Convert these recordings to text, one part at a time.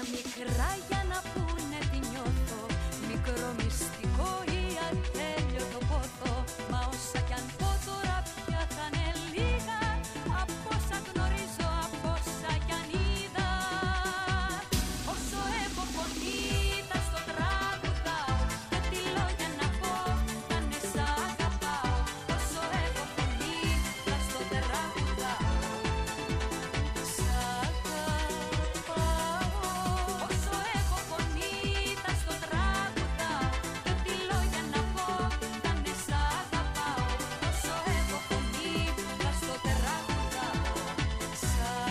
μικρά για να πούνε τι νιώθω. Μικρό μυστικό ή ατέλειωτο πόθο. Μα όσα κι αν πω τώρα πια θα είναι λίγα. Από όσα γνωρίζω, από όσα κι αν είδα. Όσο έχω φωνή τα στο τραγουδάω. Και τι λόγια να πω, κάνε σ' αγαπάω. Όσο έχω φωνή τα στο τραγουδάω. Σ' αγαπάω. Όσο έχω φωνή τα στο τραγουδάω. Και τι λόγια να πω, κάνε σ' αγαπάω. Όσο έχω φωνή τα στο τραγουδάω. Σ'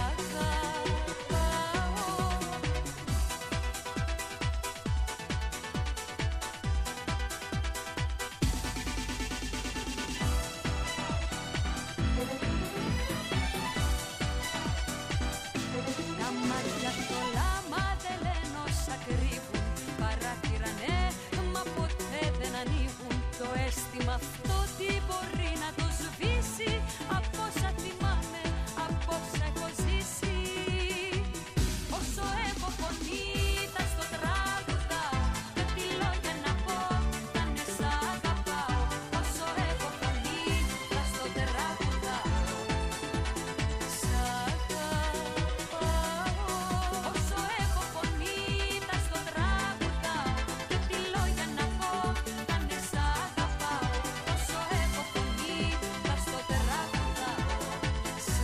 τα μάτια το λάμα δεν λένε όσα κρύβουν. Παράθυρα ναι, μα ποτέ δεν ανοίγουν. Το αίσθημα αυτό τι μπορεί να το σβήσει. Από όσα θυμάμαι, από όσα έχω ζήσει. Όσο έχω φωνή τα στο τραγουδάω. Και τι λόγια να πω, κάνε σ' αγαπάω. Όσο έχω φωνή τα στο τραγουδάω. Σ' αγαπάω. Όσο έχω φωνή τα στο τραγουδάω. Και τι λόγια να πω, κάνε σ' αγαπάω. Όσο έχω φωνή τα στο τραγουδάω. Σ'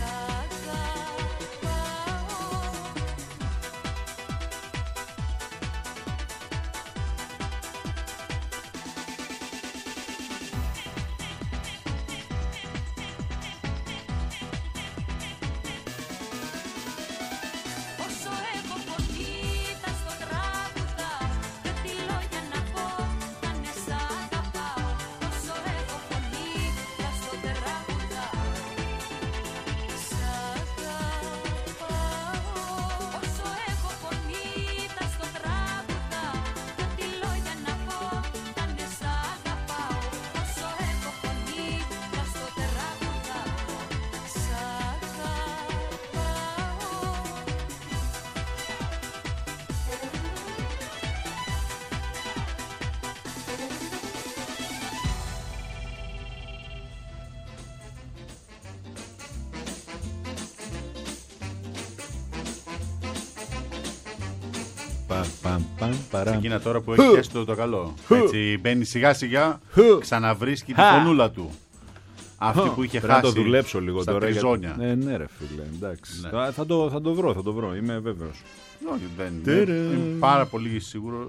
Όσο έχω φωνή τα στο τραγουδάω. Και τι λόγια να πω, κάνε σ' αγαπάω. Όσο έχω φωνή τα στο τραγουδάω. Σ' αγαπάω. Όσο έχω φωνή τα στο τραγουδάω. Και τι λόγια να πω, κάνε σ' αγαπάω. Όσο έχω φωνή τα στο τραγουδάω. Σ' Εκείνα τώρα που έχει πιάσει το καλό. Έτσι μπαίνει σιγά σιγά, ξαναβρίσκει τη φωνούλα του. Αυτή που είχε Πρέπει να χάσει το δουλέψω λίγο στα τώρα. τριζόνια. Ναι, ρε φίλε, εντάξει. Ναι. Θα το βρω, είμαι βέβαιος. Όχι, δεν είμαι πάρα πολύ σίγουρο.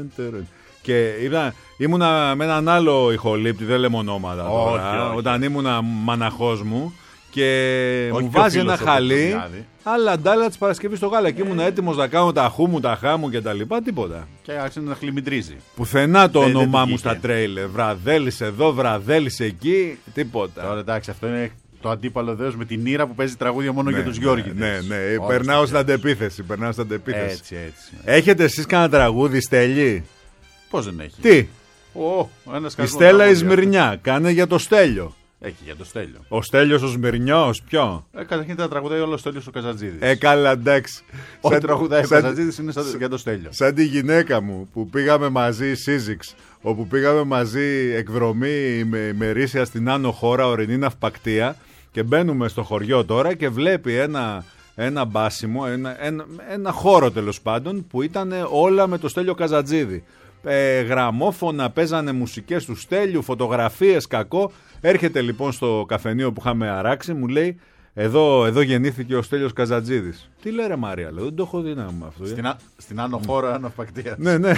Και ήμουνα με έναν άλλο ηχολήπτη, δεν λέμε ονόματα Όχι, τώρα, όχι. όταν ήμουνα μαναχός μου και Όχι μου και ο βάζει φίλος ένα ο χαλί, Κωστοδιάδη. αλλά ντάλα της Παρασκευής στο γάλα και ήμουν έτοιμος να κάνω τα χούμου, τα χάμου και τα λοιπά, τίποτα. Και άρχισε να χλιμιντρίζει. Πουθενά το Δεν όνομά του μου βγήκε. στα τρέιλερ, βραδέλης εδώ, βραδέλης εκεί, τίποτα. Τώρα εντάξει, αυτό είναι το αντίπαλο δέος με την Ήρα που παίζει τραγούδια μόνο για τους Γιώργηδες. Ναι, Όλα περνάω στα στην αντεπίθεση. Έτσι. Έχετε εσείς κανένα τραγούδι, Στέλι? Πώς δεν έχει. Τι? Ένας Η κασμός Στέλλα η τραγούδια. Σμυρνιά, κάνε για το Στέλιο. Έχει για το Στέλιο. Ο Στέλιος ο Σμυρνιός, ποιο? Καταρχήν τα τραγουδάει όλο ο Στέλιος ο Καζατζίδης. Καλά, εντάξει. Ό,τι τραγουδάει ο Καζατζίδης είναι για το Στέλιο. Σαν τη γυναίκα μου που πήγαμε μαζί, Σύζυξ, όπου πήγαμε μαζί εκδρομή με ημερήσια στην Άνω Χώρα, ορεινή ναυπακτία, και μπαίνουμε στο χωριό τώρα και βλέπει ένα μπάσιμο, ένα χώρο τέλος πάντων που ήταν όλα με το Στέλιο Καζατζίδη. Γραμμόφωνα, παίζανε μουσικές του Στέλιου, φωτογραφίες, κακό. Έρχεται λοιπόν στο καφενείο που είχαμε αράξει, μου λέει εδώ γεννήθηκε ο Στέλιος Καζατζίδης. Τι λέει ρε Μαρία, λέω, δεν το έχω δει να μου αυτό. Στην Άνω Χώρα ναυπακτία. Ναι.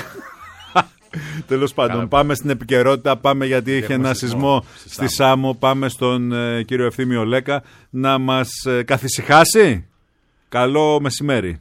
Τέλος πάντων, πάμε στην επικαιρότητα, πάμε γιατί είχε ένα σεισμό στη Σάμο, πάμε στον κύριο Ευθύμιο Λέκα να μας καθησυχάσει. Καλό μεσημέρι.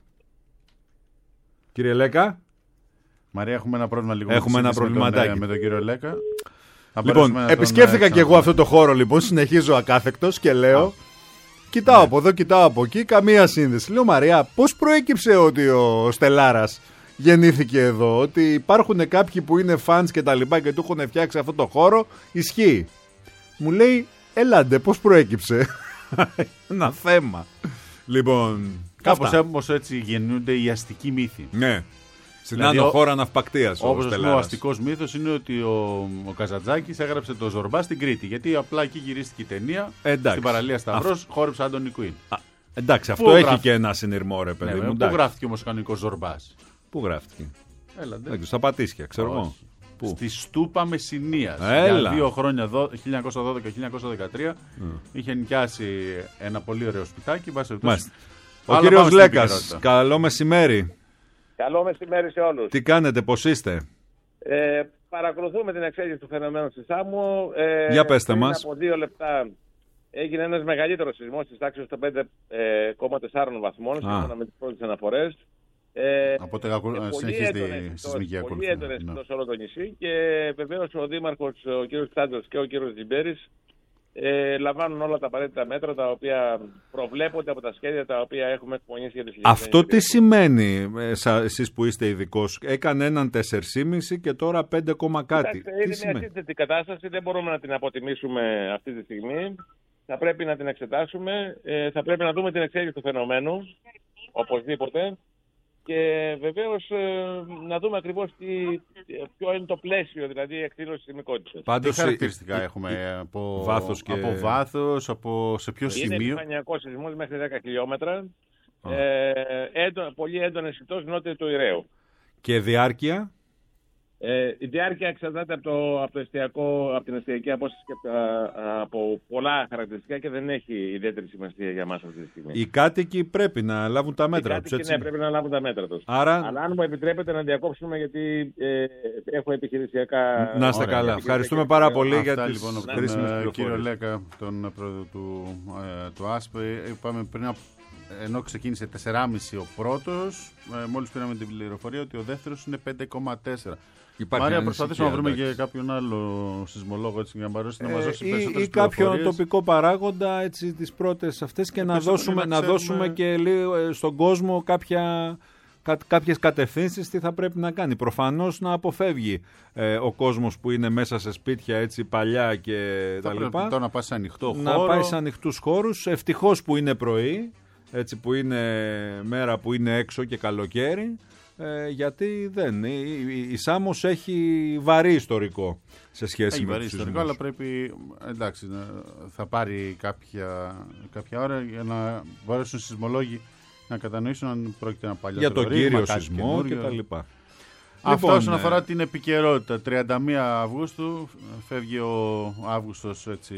Κύριε Λέκα. Μαρία, έχουμε ένα πρόβλημα λίγο. Έχουμε ένα προβληματάκι με τον κύριο Λέκα. Λοιπόν, επισκέφθηκα και εγώ αυτό το χώρο, λοιπόν, συνεχίζω ακάθεκτος και λέω, κοιτάω από εδώ, κοιτάω από εκεί, καμία σύνδεση. Λέω, Μαρία, πώς προέκυψε ότι ο Στελάρας γεννήθηκε εδώ, ότι υπάρχουν κάποιοι που είναι φανς και τα λοιπά και του έχουν φτιάξει αυτό το χώρο, ισχύει. Μου λέει, έλαντε, πώς προέκυψε. Ένα θέμα. Λοιπόν, Κάπως όμως έτσι γεννούνται οι αστικοί μύθοι. Ναι. Στην Δηλαδή, άνω χώρα ναυπακτείας. Όπως ο αστικός μύθος είναι ότι ο Καζαντζάκης έγραψε το Ζορμπά στην Κρήτη. Γιατί απλά εκεί γυρίστηκε η ταινία. Στην παραλία Σταυρός, χόρεψε Άντωνη Κουίν. Εντάξει, αυτό έχει και ένα συνειρμό, ρε παιδί μου. Πού γράφτηκε όμως ο κανονικός Ζορμπάς? Πού γράφτηκε? Έλατε. Στα Πατήσια, ξέρω εγώ. Στη Στούπα Μεσσηνίας. Για 2 χρόνια, 1912-1913, είχε νοικιάσει ένα πολύ ωραίο σπιτάκι. Ο κύριος Λέκας, καλό μεσημέρι. Καλό μεσημέρι σε όλους. Τι κάνετε, πώς είστε? Παρακολουθούμε την εξέλιξη του φαινομένου στη Σάμμο. Για πέστε μας. Από 2 λεπτά έγινε ένας μεγαλύτερος σεισμός της τάξης των 5,4 βαθμών, σύμφωνα με τις πρώτες αναφορές. Οπότε συνεχίζεται η σεισμική ακολουθία. Πολύ έντονες εκτός όλο το νησί, και βεβαίως ο Δήμαρχος, ο κ. Τσάντζος και ο κ. Τζιμπέρης, λαμβάνουν όλα τα απαραίτητα μέτρα τα οποία προβλέπονται από τα σχέδια τα οποία έχουμε εκπονήσει για τη συγκεκριμένη. Αυτό τι σημαίνει, εσείς που είστε ειδικός? Έκανε έναν 4,5 και τώρα 5, κάτι. Είναι μια σύνθετη κατάσταση, δεν μπορούμε να την αποτιμήσουμε αυτή τη στιγμή. Θα πρέπει να την εξετάσουμε, θα πρέπει να δούμε την εξέλιξη του φαινομένου, οπωσδήποτε. Και βεβαίως να δούμε ακριβώς ποιο είναι το πλαίσιο, δηλαδή η εκδήλωση της ημικότητας. Τι χαρακτηριστικά έχουμε από βάθος, σε ποιο σημείο? Είναι επιφανειακός σεισμός μέχρι 10 χιλιόμετρα, πολύ έντονες εκτός νότια του Ηρραίου. Και διάρκεια? Η διάρκεια εξαρτάται από την εστιακή απόσταση και από πολλά χαρακτηριστικά και δεν έχει ιδιαίτερη σημασία για μας αυτή τη στιγμή. Οι κάτοικοι πρέπει να λάβουν τα μέτρα τους, έτσι? Ναι, πρέπει να λάβουν τα μέτρα τους. Άρα... Αλλά αν μου επιτρέπετε να διακόψουμε, γιατί έχω επιχειρησιακά... Να είστε καλά. Ευχαριστούμε πάρα πολύ για τις λοιπόν, χρήσιμες πληροφορίες. Κύριο Λέκα, τον πρόεδρο του ΑΣΠ, είπαμε πριν ενώ ξεκίνησε 4,5 ο πρώτος, μόλις πήραμε την πληροφορία ότι ο δεύτερος είναι 5,4. Μάρια, προσπαθήσουμε να βρούμε και κάποιον άλλο σεισμολόγο έτσι, για να μπορέσει να μας δώσει περισσότερες πληροφορίες. Ή κάποιον τοπικό παράγοντα, έτσι, τις πρώτες αυτές, και να δώσουμε και λίγο στον κόσμο κάποιες κατευθύνσεις τι θα πρέπει να κάνει. Προφανώς να αποφεύγει ο κόσμος που είναι μέσα σε σπίτια έτσι παλιά και τα λοιπά. Να πάει σε ανοιχτό χώρο. Να πάει σε ανοιχτούς χώρους. Ευτυχώς που είναι πρωί, έτσι, που είναι μέρα που είναι έξω και καλοκαίρι. Γιατί η Σάμος έχει βαρύ ιστορικό σε σχέση με τους σεισμούς. Αλλά πρέπει, εντάξει, θα πάρει κάποια ώρα για να μπορέσουν οι σεισμολόγοι να κατανοήσουν αν πρόκειται να παλιότερο για τον κύριο σεισμό και τα λοιπά. Αυτό όσον αφορά την επικαιρότητα. 31 Αυγούστου φεύγει ο Αύγουστος, έτσι.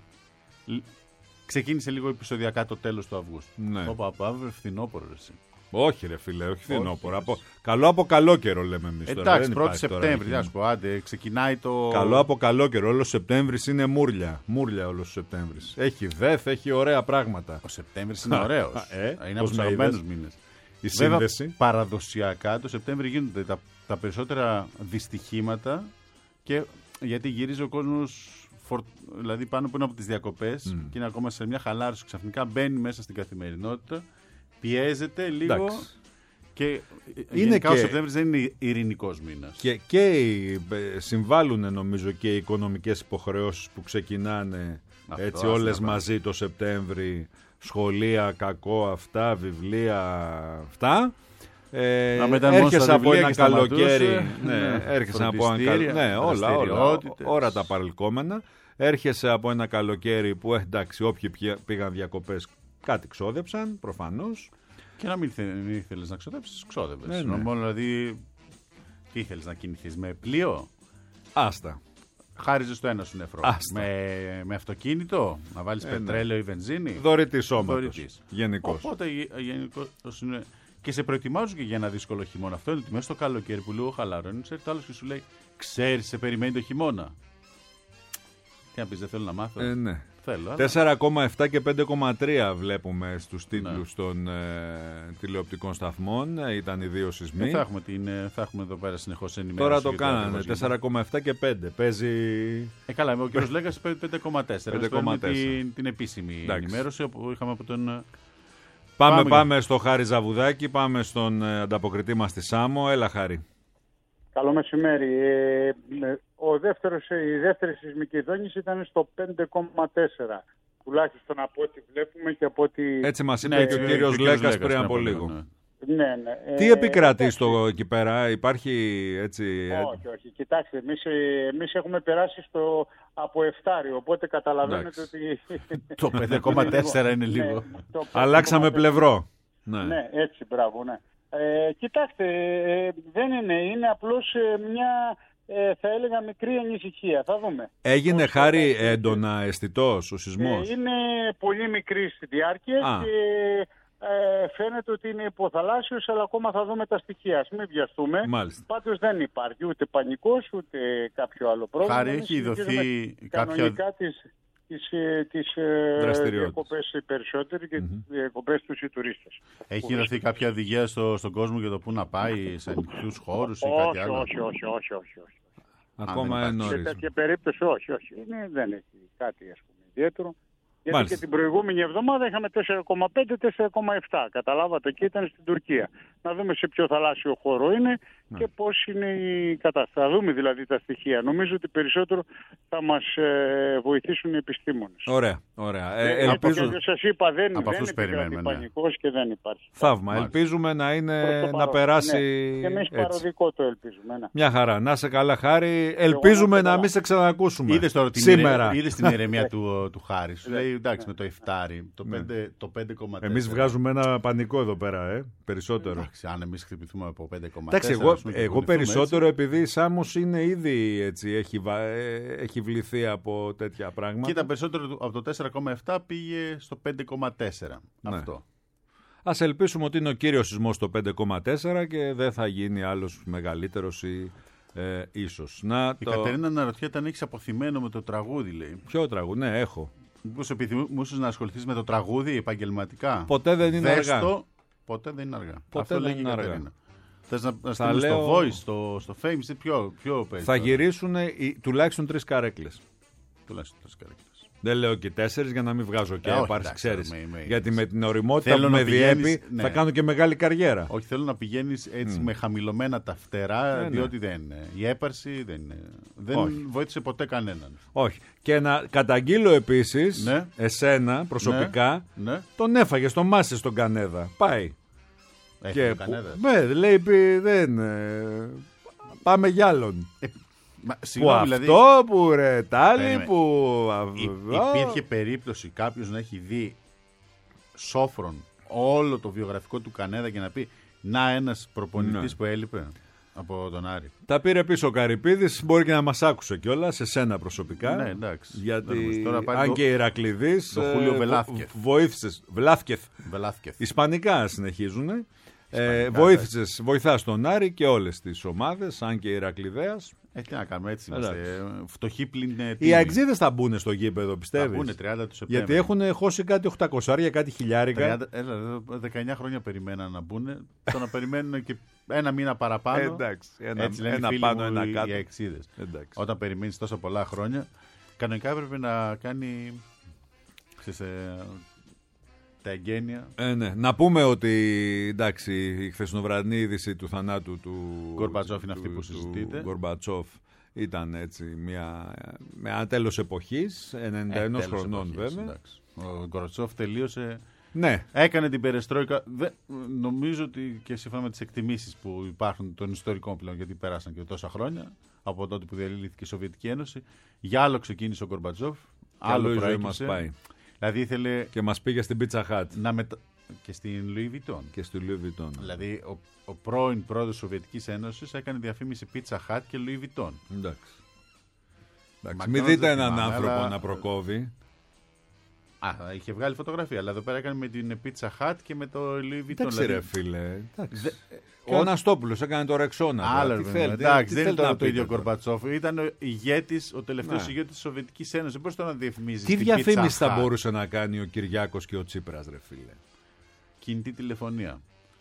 Ξεκίνησε λίγο επεισοδιακά το τέλος του Αυγούστου. Ναι. Αύριο φθινόπωρο, εσύ. Όχι ρε φίλε, όχι φθινόπωρο. Καλό από καλό καιρό λέμε εμείς τώρα. Εντάξει, 1η Σεπτέμβρη, να σου πω, άντε, ξεκινάει το... Καλό από καλό καιρό, όλος ο Σεπτέμβρης είναι μούρλια. Μούρλια όλος ο Σεπτέμβρης. Έχει δεθ, έχει ωραία πράγματα. Ο Σεπτέμβρης είναι ωραίος. Είναι από τους αγαπημένους μήνες. Η σύνδεση. Βέβαια, παραδοσιακά το Σεπτέμβρη γίνονται τα περισσότερα δυστυχήματα, και γιατί γυρίζει ο κόσμος, δηλαδή πάνω από τις διακοπές και είναι ακόμα σε μια χαλάρωση, ξαφνικά μπαίνει μέσα στην καθημερινότητα. Πιέζεται λίγο. Εντάξει. Και γενικά ο Σεπτέμβρης δεν είναι ειρηνικός μήνας. Και συμβάλλουν νομίζω και οι οικονομικές υποχρεώσεις που ξεκινάνε έτσι όλες μαζί το Σεπτέμβρη. Σχολεία, κακό αυτά, βιβλία αυτά. Έρχεσαι από ένα καλοκαίρι. Έρχεσαι από ένα όλα τα παρελκόμενα. Έρχεσαι από ένα καλοκαίρι που εντάξει, όποιοι πήγαν διακοπές κάτι ξόδεψαν, προφανώς. Και να μην ήθελες να ξοδέψεις, ξόδευες. Δηλαδή, τι ήθελες να κινηθείς, με πλοίο? Άστα. Χάριζες το ένα σου νεφρό. Με αυτοκίνητο, να βάλεις πετρέλαιο ή βενζίνη. Δωρητής σώματος. Γενικώς. Οπότε γενικώς είναι. Και σε προετοιμάζουν και για ένα δύσκολο χειμώνα. Αυτό είναι ότι μέσα στο καλοκαίρι που λίγο χαλαρώνει, ξέρει το άλλο και σου λέει: ξέρεις, σε περιμένει το χειμώνα. Τι να πεις, δεν θέλω να μάθω. Ναι. 4,7 και 5,3 βλέπουμε στους τίτλους των τηλεοπτικών σταθμών. Ήταν οι δύο σεισμοί. Θα έχουμε εδώ πέρα συνεχώς ενημέρωση. Τώρα το κάνανε 4,7 και 5. Παίζει. Καλά, ο κ. Λέγκας είπε 5,4. Την επίσημη ενημέρωση που είχαμε από τον. Πάμε στο Χάρη Ζαβουδάκη, πάμε στον ανταποκριτή μας στη Σάμο. Έλα, Χάρη. Καλό μεσημέρι. Η δεύτερη σεισμική δόνηση ήταν στο 5,4. Τουλάχιστον από ό,τι βλέπουμε και από ό,τι... Έτσι μας είπε και ο κύριος Λέκας πριν από λίγο. Ναι. Τι επικρατεί εκεί πέρα, υπάρχει έτσι... Όχι. Κοιτάξτε, εμείς έχουμε περάσει από 7, οπότε καταλαβαίνετε ότι... Το 5,4 είναι λίγο. Αλλάξαμε πλευρό. Ναι, έτσι, μπράβο, ναι. Κοιτάξτε, δεν είναι απλώς μια... θα έλεγα μικρή ανησυχία. Θα δούμε. Έγινε χάρη έντονα αισθητός ο σεισμός? Είναι πολύ μικρή στη διάρκεια και φαίνεται ότι είναι υποθαλάσσιος, αλλά ακόμα θα δούμε τα στοιχεία. Ας μην βιαστούμε. Πάντως δεν υπάρχει ούτε πανικός ούτε κάποιο άλλο πρόβλημα. Χάρη έχει δοθεί κανονικά τις διακοπές οι περισσότεροι και τις διακοπές τους οι τουρίστες. Έχει δοθεί κάποια οδηγία στον κόσμο για το πού να πάει, σε ανοιχτούς χώρους ή κάτι άλλο? Όχι. Ακόμα νωρίς. Σε τέτοια περίπτωση όχι. Δεν έχει κάτι ιδιαίτερο. Γιατί και την προηγούμενη εβδομάδα είχαμε 4,5-4,7. Καταλάβατε, και ήταν στην Τουρκία. Να δούμε σε ποιο θαλάσσιο χώρο είναι και πώς είναι η κατάσταση. Θα δούμε δηλαδή τα στοιχεία. Νομίζω ότι περισσότερο θα μας βοηθήσουν οι επιστήμονες. Ωραία. Ελπίζω... Σας είπα, δεν επικρατεί πανικός και δεν υπάρχει. Θαύμα. Ελπίζουμε να περάσει. Ναι. Και εμείς παροδικό το ελπίζουμε. Ναι. Μια χαρά. Να σε καλά, Χάρη. Ελπίζουμε να μην σε ξανακούσουμε. Είδες τώρα σήμερα. Είδες την ηρεμία του Χάρη. Σου λέει εντάξει με το 7, το 5,4. Εμείς βγάζουμε ένα πανικό εδώ πέρα, περισσότερο. Εντάξει, αν εμείς χτυπηθούμε από 5,4. Εντάξει, εγώ περισσότερο έτσι. Επειδή η Σάμος είναι ήδη έτσι, έχει βληθεί από τέτοια πράγματα. Κοίτα, περισσότερο από το 4,7 πήγε στο 5,4. Ναι. Αυτό. Ας ελπίσουμε ότι είναι ο κύριος σεισμός στο 5,4 και δεν θα γίνει άλλος μεγαλύτερος ή ίσως. Η Κατερίνα αναρωτιέται αν έχεις αποθυμένο με το τραγούδι, λέει. Ποιο τραγούδι? Ναι, έχω. Μήπως επιθυμούσες να ασχοληθείς με το τραγούδι επαγγελματικά? Ποτέ δεν είναι αργά. Ποτέ δεν είναι αργά. Αυτό λέγει η Κατερίνα. Θες να στείλεις στο Voice, στο Fame, ποιο παίζει? Θα γυρίσουν τουλάχιστον 3 καρέκλες. Τουλάχιστον 3 καρέκλες. Δεν λέω και 4 για να μην βγάζω και έπαρση, ξέρεις. Γιατί με την οριμότητα που με διέπει θα κάνω και μεγάλη καριέρα. Όχι, θέλω να πηγαίνεις έτσι με χαμηλωμένα τα φτερά, διότι η έπαρση δεν βοήθησε ποτέ κανέναν. Όχι. Και να καταγγείλω επίσης εσένα προσωπικά, τον έφαγε, τον μάσες στον Κανέδα. Πάει. Και Κανέδα. Λέει πάμε για άλλον. Που δηλαδή, αυτό που ρετάλι που... Υπήρχε περίπτωση κάποιος να έχει δει σόφρον όλο το βιογραφικό του Κανέδα και να πει να ένας προπονητής που έλειπε από τον Άρη? Τα πήρε πίσω ο Καρυπίδης, μπορεί και να μας άκουσε κιόλας, σε σένα προσωπικά. Ναι, εντάξει. Γιατί αν και Ηρακλειδής το Χούλιο βοήθησες, Βλάθκεθ. Ισπανικά συνεχίζουν. Βοηθάς τον Άρη και όλες τις ομάδες, αν και Ηρακλειδέας. Τι να κάνουμε, έτσι είμαστε. Φτωχοί πλην. Οι αεξίδες θα μπουν στο γήπεδο, πιστεύεις? Θα μπουν 30 του Σεπτέμβρη. Γιατί έχουν χώσει κάτι 800, κάτι χιλιάρικα. 19 χρόνια περιμέναν να μπουν. Το να περιμένουν και ένα μήνα παραπάνω. Εντάξει. Ένα πάνω, ένα κάτω. Οι αεξίδες. Όταν περιμένεις τόσα πολλά χρόνια, κανονικά έπρεπε να κάνει. Τα εγγένεια. Ναι. Να πούμε ότι εντάξει, η χθεσινοβραδινή είδηση του θανάτου του Γκορμπατσόφ είναι αυτή που συζητείτε. Γκορμπατσόφ ήταν έτσι με ένα τέλος εποχής, 91 χρονών βέβαια. Εντάξει. Ο Γκορμπατσόφ τελείωσε. Ναι. Έκανε την περεστρόικα. Νομίζω ότι και σύμφωνα με τις εκτιμήσεις που υπάρχουν των ιστορικών πλέον, γιατί πέρασαν και τόσα χρόνια από τότε που διαλύθηκε η Σοβιετική Ένωση, για άλλο ξεκίνησε ο Γκορμπατσόφ. Άλλο η ζωή μας πάει. Δηλαδή ήθελε. Και μας πήγε στην Pizza Hut. Και στην Louis Vuitton. Και στη Louis Vuitton. Δηλαδή ο πρώην πρόεδρος της Σοβιετικής Ένωσης έκανε διαφήμιση Pizza Hut και Louis Vuitton. Εντάξει. Μην δείτε έναν άνθρωπο να προκόβει. Είχε βγάλει φωτογραφία, αλλά εδώ πέρα έκανε με την Pizza Hut και με το Louis Vuitton. Εντάξει ρε φίλε. Ο Αναστόπουλος έκανε το Ρεξόνα. Άλλο εντάξει, δεν ήταν το ίδιο Γκορμπατσόφ. Ήταν ο τελευταίος ηγέτης της Σοβιετικής Ένωσης. Πώς το να διαφημίζει? Τι διαφήμιση θα μπορούσε να κάνει ο Κυριάκος και ο Τσίπρας, ρε φίλε? Κινητή τηλεφωνία.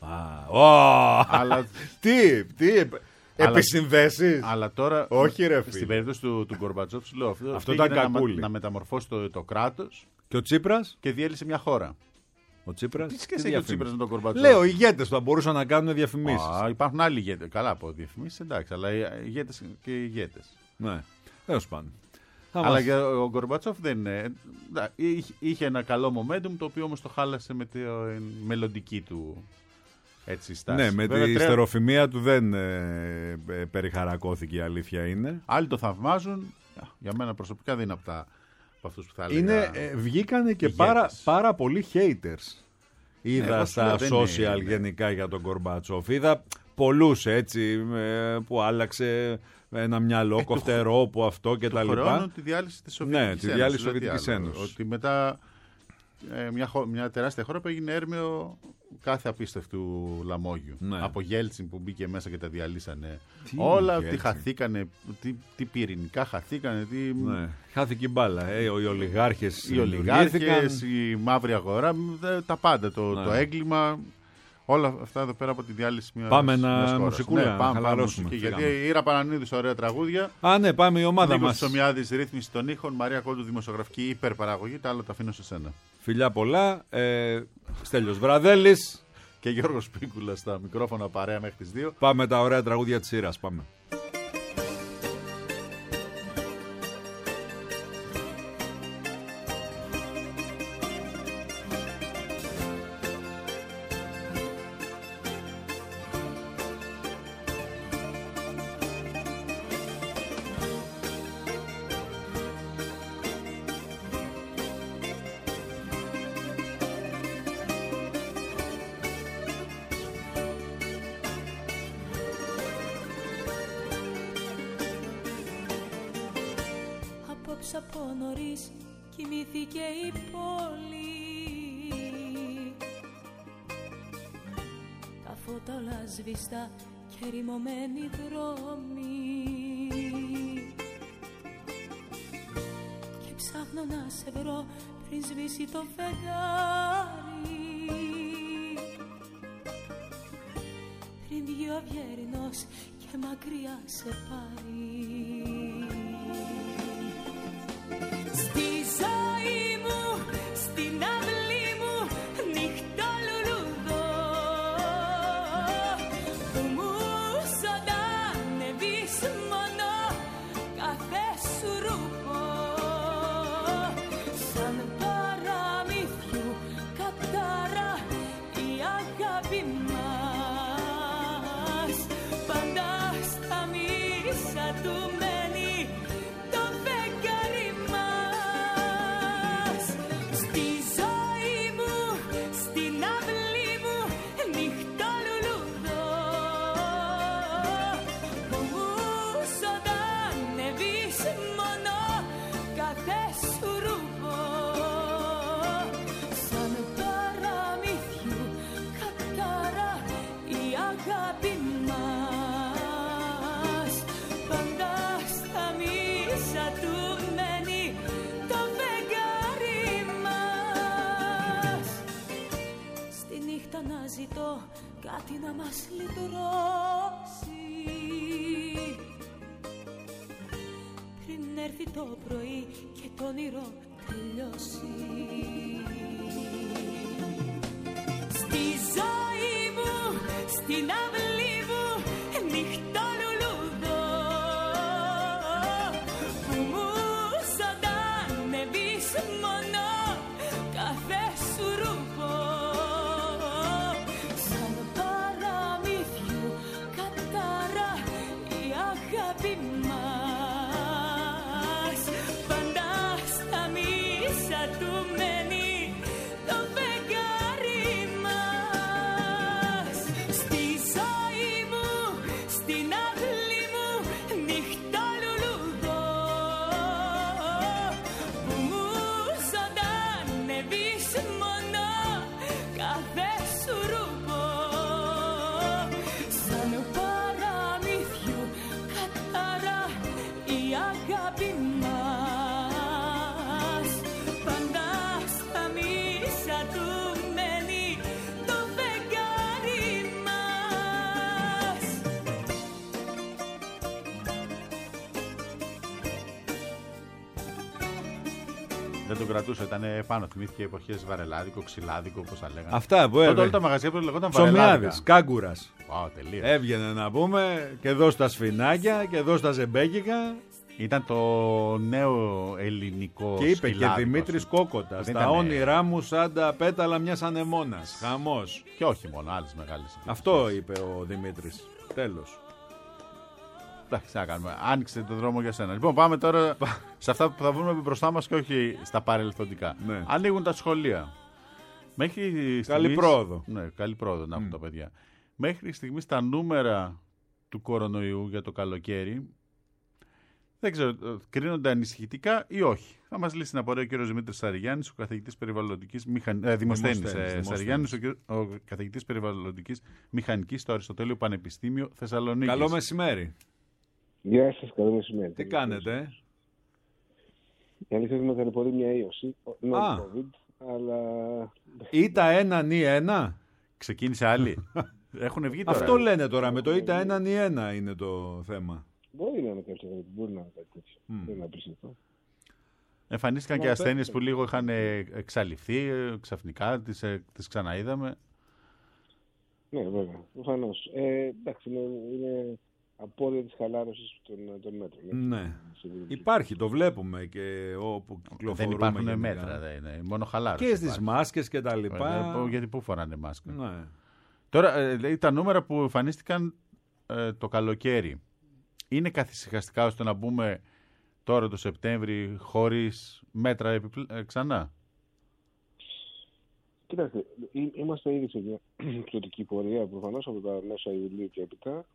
Αλλά τι επισυνδέσεις? Αλλά τώρα, όχι ρε φίλε. Στην περίπτωση του Γκορμπατσόφ, σου λέω αυτό ήταν κακούλι. Να μεταμορφώσει το κράτος. Και ο Τσίπρας? Και διέλυσε μια χώρα. Ο Τσίπρας. Τι σχέση έχει ο Τσίπρας με τον Γκορμπατσόφ? Λέω, οι ηγέτες θα μπορούσαν να κάνουν διαφημίσεις. Υπάρχουν άλλοι ηγέτες. Καλά από διαφημίσεις, εντάξει, αλλά ηγέτες και ηγέτες. Ναι, τέλος πάντων. Αλλά και ο Γκορμπατσόφ δεν είναι. Είχε ένα καλό momentum, το οποίο όμως το χάλασε με τη μελλοντική του στάση. Ναι, με τη στεροφημία του δεν περιχαρακώθηκε, η αλήθεια είναι. Άλλοι το θαυμάζουν. Για μένα προσωπικά δεν είναι από αυτούς που θα έλεγα. Βγήκανε και πάρα πολλοί haters. Είδα στα social γενικά για τον Γκορμπατσόφ. Είδα πολλούς έτσι που άλλαξε ένα μυαλό κοφτερό που αυτό και τα λοιπά. Χρόνο τη διάλυση της Σοβιετικής Ένωσης. Ότι μετά μια τεράστια χώρα που έγινε έρμεο κάθε απίστευτου λαμόγιου. Ναι. Από Γέλτσιν που μπήκε μέσα και τα διαλύσανε. Όλα τι χαθήκανε, τι πυρηνικά χαθήκανε. Ναι. Χάθηκε η μπάλα. Οι ολιγάρχες, η μαύρη αγορά, τα πάντα. Το έγκλημα. Όλα αυτά εδώ πέρα από τη διάλυση μιας χώρας. Πάμε ένα μουσικούλα, ναι, πάμε μουσική, γιατί η Ήρα Πανανίδης ωραία τραγούδια. Ναι, πάμε η ομάδα μας. Νίκος Ψωμιάδης, ρύθμιση των ήχων, Μαρία Κόντου, δημοσιογραφική υπερπαραγωγή, τα άλλα τα αφήνω σε σένα. Φιλιά πολλά, Στέλιος Βραδέλης και Γιώργος Πίκουλας στα μικρόφωνα παρέα μέχρι τις 2. Πάμε τα ωραία τραγούδια της Ήρας, πάμε. Από νωρίς κοιμήθηκε η πόλη, τα φώτα όλα σβηστά και ρημωμένοι δρόμοι, και ψάχνω να σε βρω πριν σβήσει το φεγγάρι, πριν βγει ο Αυγερινός και μακριά σε πάρει. Στη ζωή μου, στην αυλή μου, νύχτα λουλούδο, που μου ζωντανεύεις μόνο κάθε σου ρούπο, σαν παραμύθιου κατάρα η αγάπη μας, πάντα στα μίσα του μένει το φεγγάρι μας. Ζητώ κάτι να μας λυτρώσει πριν έρθει το πρωί και το όνειρο τελειώσει. Στη ζωή μου, στην αυλή μου, νύχτα λουλούδο, που μου ζωντανεύεις μόνο κάθε σου ρούπο, δεν τον κρατούσε, ήταν πάνω. Θυμήθηκε εποχές βαρελάδικο, ξυλάδικο, όπως τα λέγανε. Αυτά που τότε όλα τα μαγαζιά που λεγόταν βαρελάδικα. Ψωμιάδης, κάγκουρας. Τελείως. Έβγαινε να πούμε και εδώ στα σφινάκια και εδώ στα ζεμπέκικα. Ήταν το νέο ελληνικό Και είπε σκυλάδικο, και Δημήτρης Κόκοτας, τα όνειρά μου σαν τα πέταλα μιας ανεμόνας. Χαμός. Και όχι μόνο, άλλες μεγάλες. Αυτό είπε ο Δημήτρης. Τέλος. Εντάξει, να κάνουμε. Άνοιξε το δρόμο για σένα. Λοιπόν, πάμε τώρα σε αυτά που θα βρούμε μπροστά μας και όχι στα παρελθοντικά. Ναι. Ανοίγουν τα σχολεία. Μέχρι στιγμής, Καλή πρόοδο. Ναι, καλή πρόοδο να έχουν τα παιδιά. Μέχρι στιγμής τα νούμερα του κορονοϊού για το καλοκαίρι δεν ξέρω, κρίνονται ανησυχητικά ή όχι. Θα μας λύσει την απορία ο κ. Δημήτρης Σαριγιάννης, ο καθηγητής περιβαλλοντικής Δημοσθένης Σαριγιάννης, ο καθηγητής περιβαλλοντικής μηχανικής στο Αριστοτέλειο Πανεπιστήμιο Θεσσαλονίκης. Καλό μεσημέρι. Γεια σας, καλό μεσημέρι. Τι κάνετε? Η αλήθεια είναι ότι με ταλαιπωρεί μια ίωση. COVID, αλλά... Ήτα 1 νι 1. Ξεκίνησε άλλη. Έχουν βγει τώρα. Αυτό λένε τώρα. Με το ήτα 1 νι 1 είναι το θέμα. Μπορεί να είναι κάτι τέτοιο. Μπορεί να είναι κάτι τέτοιο. Δεν είναι απίστευτο. Εμφανίστηκαν και ασθένειες που λίγο είχαν εξαλειφθεί ξαφνικά, τις ξαναείδαμε. Ναι, βέβαια. Προφανώς. Εντάξει, είναι απόρρια της χαλάρωσης των μέτρων. Ναι. Υπάρχει, το βλέπουμε και όπου κυκλοφορούμε. Δεν υπάρχουν γενικά μέτρα, δεν είναι. Μόνο χαλάρωση. Και στις μάσκες και τα λοιπά. Γιατί πού φοράνε μάσκα. Ναι. Τώρα, τα νούμερα που εμφανίστηκαν το καλοκαίρι είναι καθησυχαστικά ώστε να μπούμε τώρα το Σεπτέμβρη χωρίς μέτρα ξανά? Κοιτάξτε, είμαστε ήδη σε μια πτωτική πορεία προφανώς από τα μέσα Ιουλίου και έπειτα.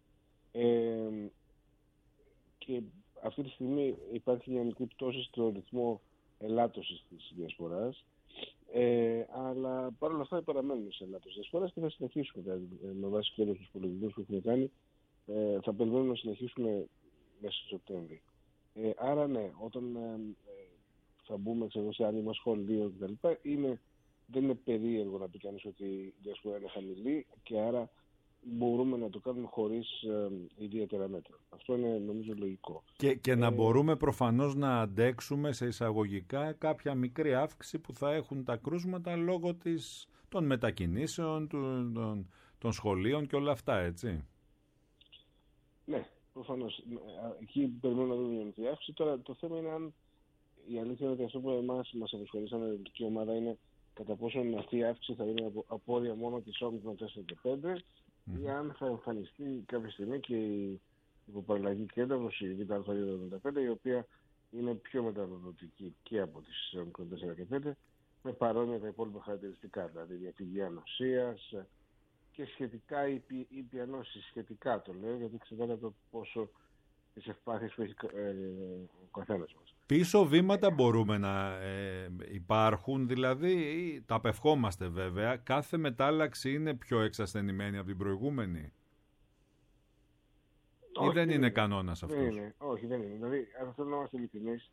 Και αυτή τη στιγμή υπάρχει μια μικρή πτώση στο ρυθμό ελάττωσης της διασποράς. Αλλά παρόλα αυτά παραμένουμε σε ελάττωση της διασποράς και θα συνεχίσουμε με βάση και τους υπολογισμούς που έχουμε κάνει. Θα περιμένουμε να συνεχίσουμε μέσα στο Σεπτέμβρη. Άρα ναι, όταν θα μπούμε σε άνοιγμα σχολείο κτλ. Δεν είναι περίεργο να πει κανείς ότι η διασπορά είναι χαμηλή και άρα μπορούμε να το κάνουμε χωρίς ιδιαίτερα μέτρα. Αυτό είναι νομίζω λογικό. Και να μπορούμε προφανώς να αντέξουμε σε εισαγωγικά κάποια μικρή αύξηση που θα έχουν τα κρούσματα λόγω των μετακινήσεων, των σχολείων και όλα αυτά, έτσι. Ναι, προφανώς. Εκεί περιμένουμε να δούμε μια μικρή αύξηση. Τώρα το θέμα είναι αν η αλήθεια είναι ότι αυτό που εμάς μας απασχολεί σαν ελληνική ομάδα είναι κατά πόσον αυτή η αύξηση θα είναι απόρρια μόνο της όμικρον 4 και 5 ή αν θα εμφανιστεί κάποια στιγμή και η υποπαραλλαγή κέντρος, η β'275, η οποία είναι πιο μεταδοτική και από τις όμικρον 4 και 5 με παρόμοια τα υπόλοιπα χαρακτηριστικά, δηλαδή διαφυγή ανοσίας και σχετικά ήπια νόση, σχετικά το λέω, γιατί εξαρτάται από το πόσο τις ευπάθειες που έχει ο καθένας μας. Πίσω βήματα μπορούμε να υπάρχουν, δηλαδή τα απευχόμαστε βέβαια, κάθε μετάλλαξη είναι πιο εξασθενημένη από την προηγούμενη? Όχι, ή δεν είναι κανόνας αυτός? Όχι, δεν είναι. Δηλαδή, αν θέλω να είμαστε ειλικρινείς,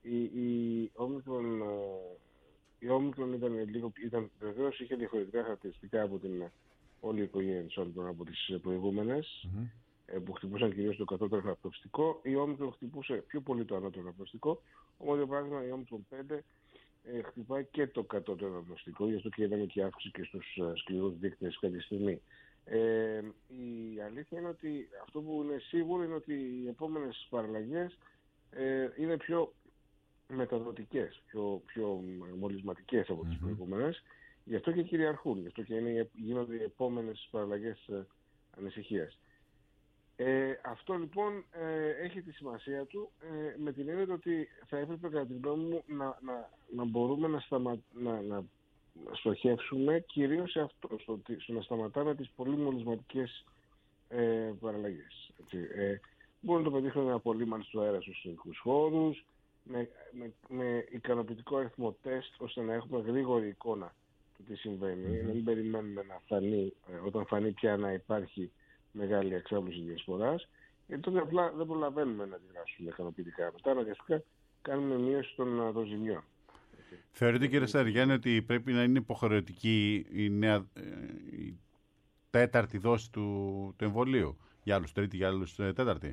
η όμικρον ήταν βεβαίως είχε διαφορετικά χαρακτηριστικά από την όλη η οικογένεια της όμικρον από τις προηγούμενες. Που χτυπούσαν κυρίως το κατώτερο αναπνευστικό. Η όμικρον χτυπούσε πιο πολύ το ανώτερο αναπνευστικό. Όμως για παράδειγμα η όμικρον 5 χτυπάει και το κατώτερο αναπνευστικό. Γι' αυτό και είδαμε και αύξηση και στους σκληρούς δείκτες κάποια στιγμή. Η αλήθεια είναι ότι αυτό που είναι σίγουρο είναι ότι οι επόμενες παραλλαγές είναι πιο μεταδοτικές, πιο μολυσματικές από τις προηγούμενες. Γι' αυτό και κυριαρχούν. Γι' αυτό και γίνονται οι επόμενες παραλλαγές ανησυχίας. Αυτό λοιπόν έχει τη σημασία του με την έννοια ότι θα έπρεπε κατά τη γνώμη μου να μπορούμε να στοχεύσουμε κυρίως σε αυτό, στο να σταματάμε τις πολύ μολυσματικές παραλλαγές. Μπορούμε να το πετύχουμε με απολύμανση του αέρα στους συνολικούς χώρους, με ικανοποιητικό αριθμό τεστ, ώστε να έχουμε γρήγορη εικόνα του τι συμβαίνει, να μην περιμένουμε να φανεί, όταν φανεί πια να υπάρχει μεγάλη εξάπλωση διασποράς, γιατί τότε απλά δεν προλαβαίνουμε να αντιδράσουμε ικανοποιητικά. Μετά αναγκαστικά κάνουμε μείωση των ζημιών. Θεωρείτε, κύριε Σαριγιάννη, ότι πρέπει να είναι υποχρεωτική η τέταρτη δόση του εμβολίου για άλλους τρίτη, για άλλους τέταρτη?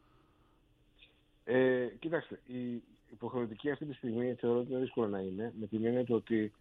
Κοιτάξτε, η υποχρεωτική αυτή τη στιγμή θεωρώ ότι είναι δύσκολο να είναι, με την έννοια του ότι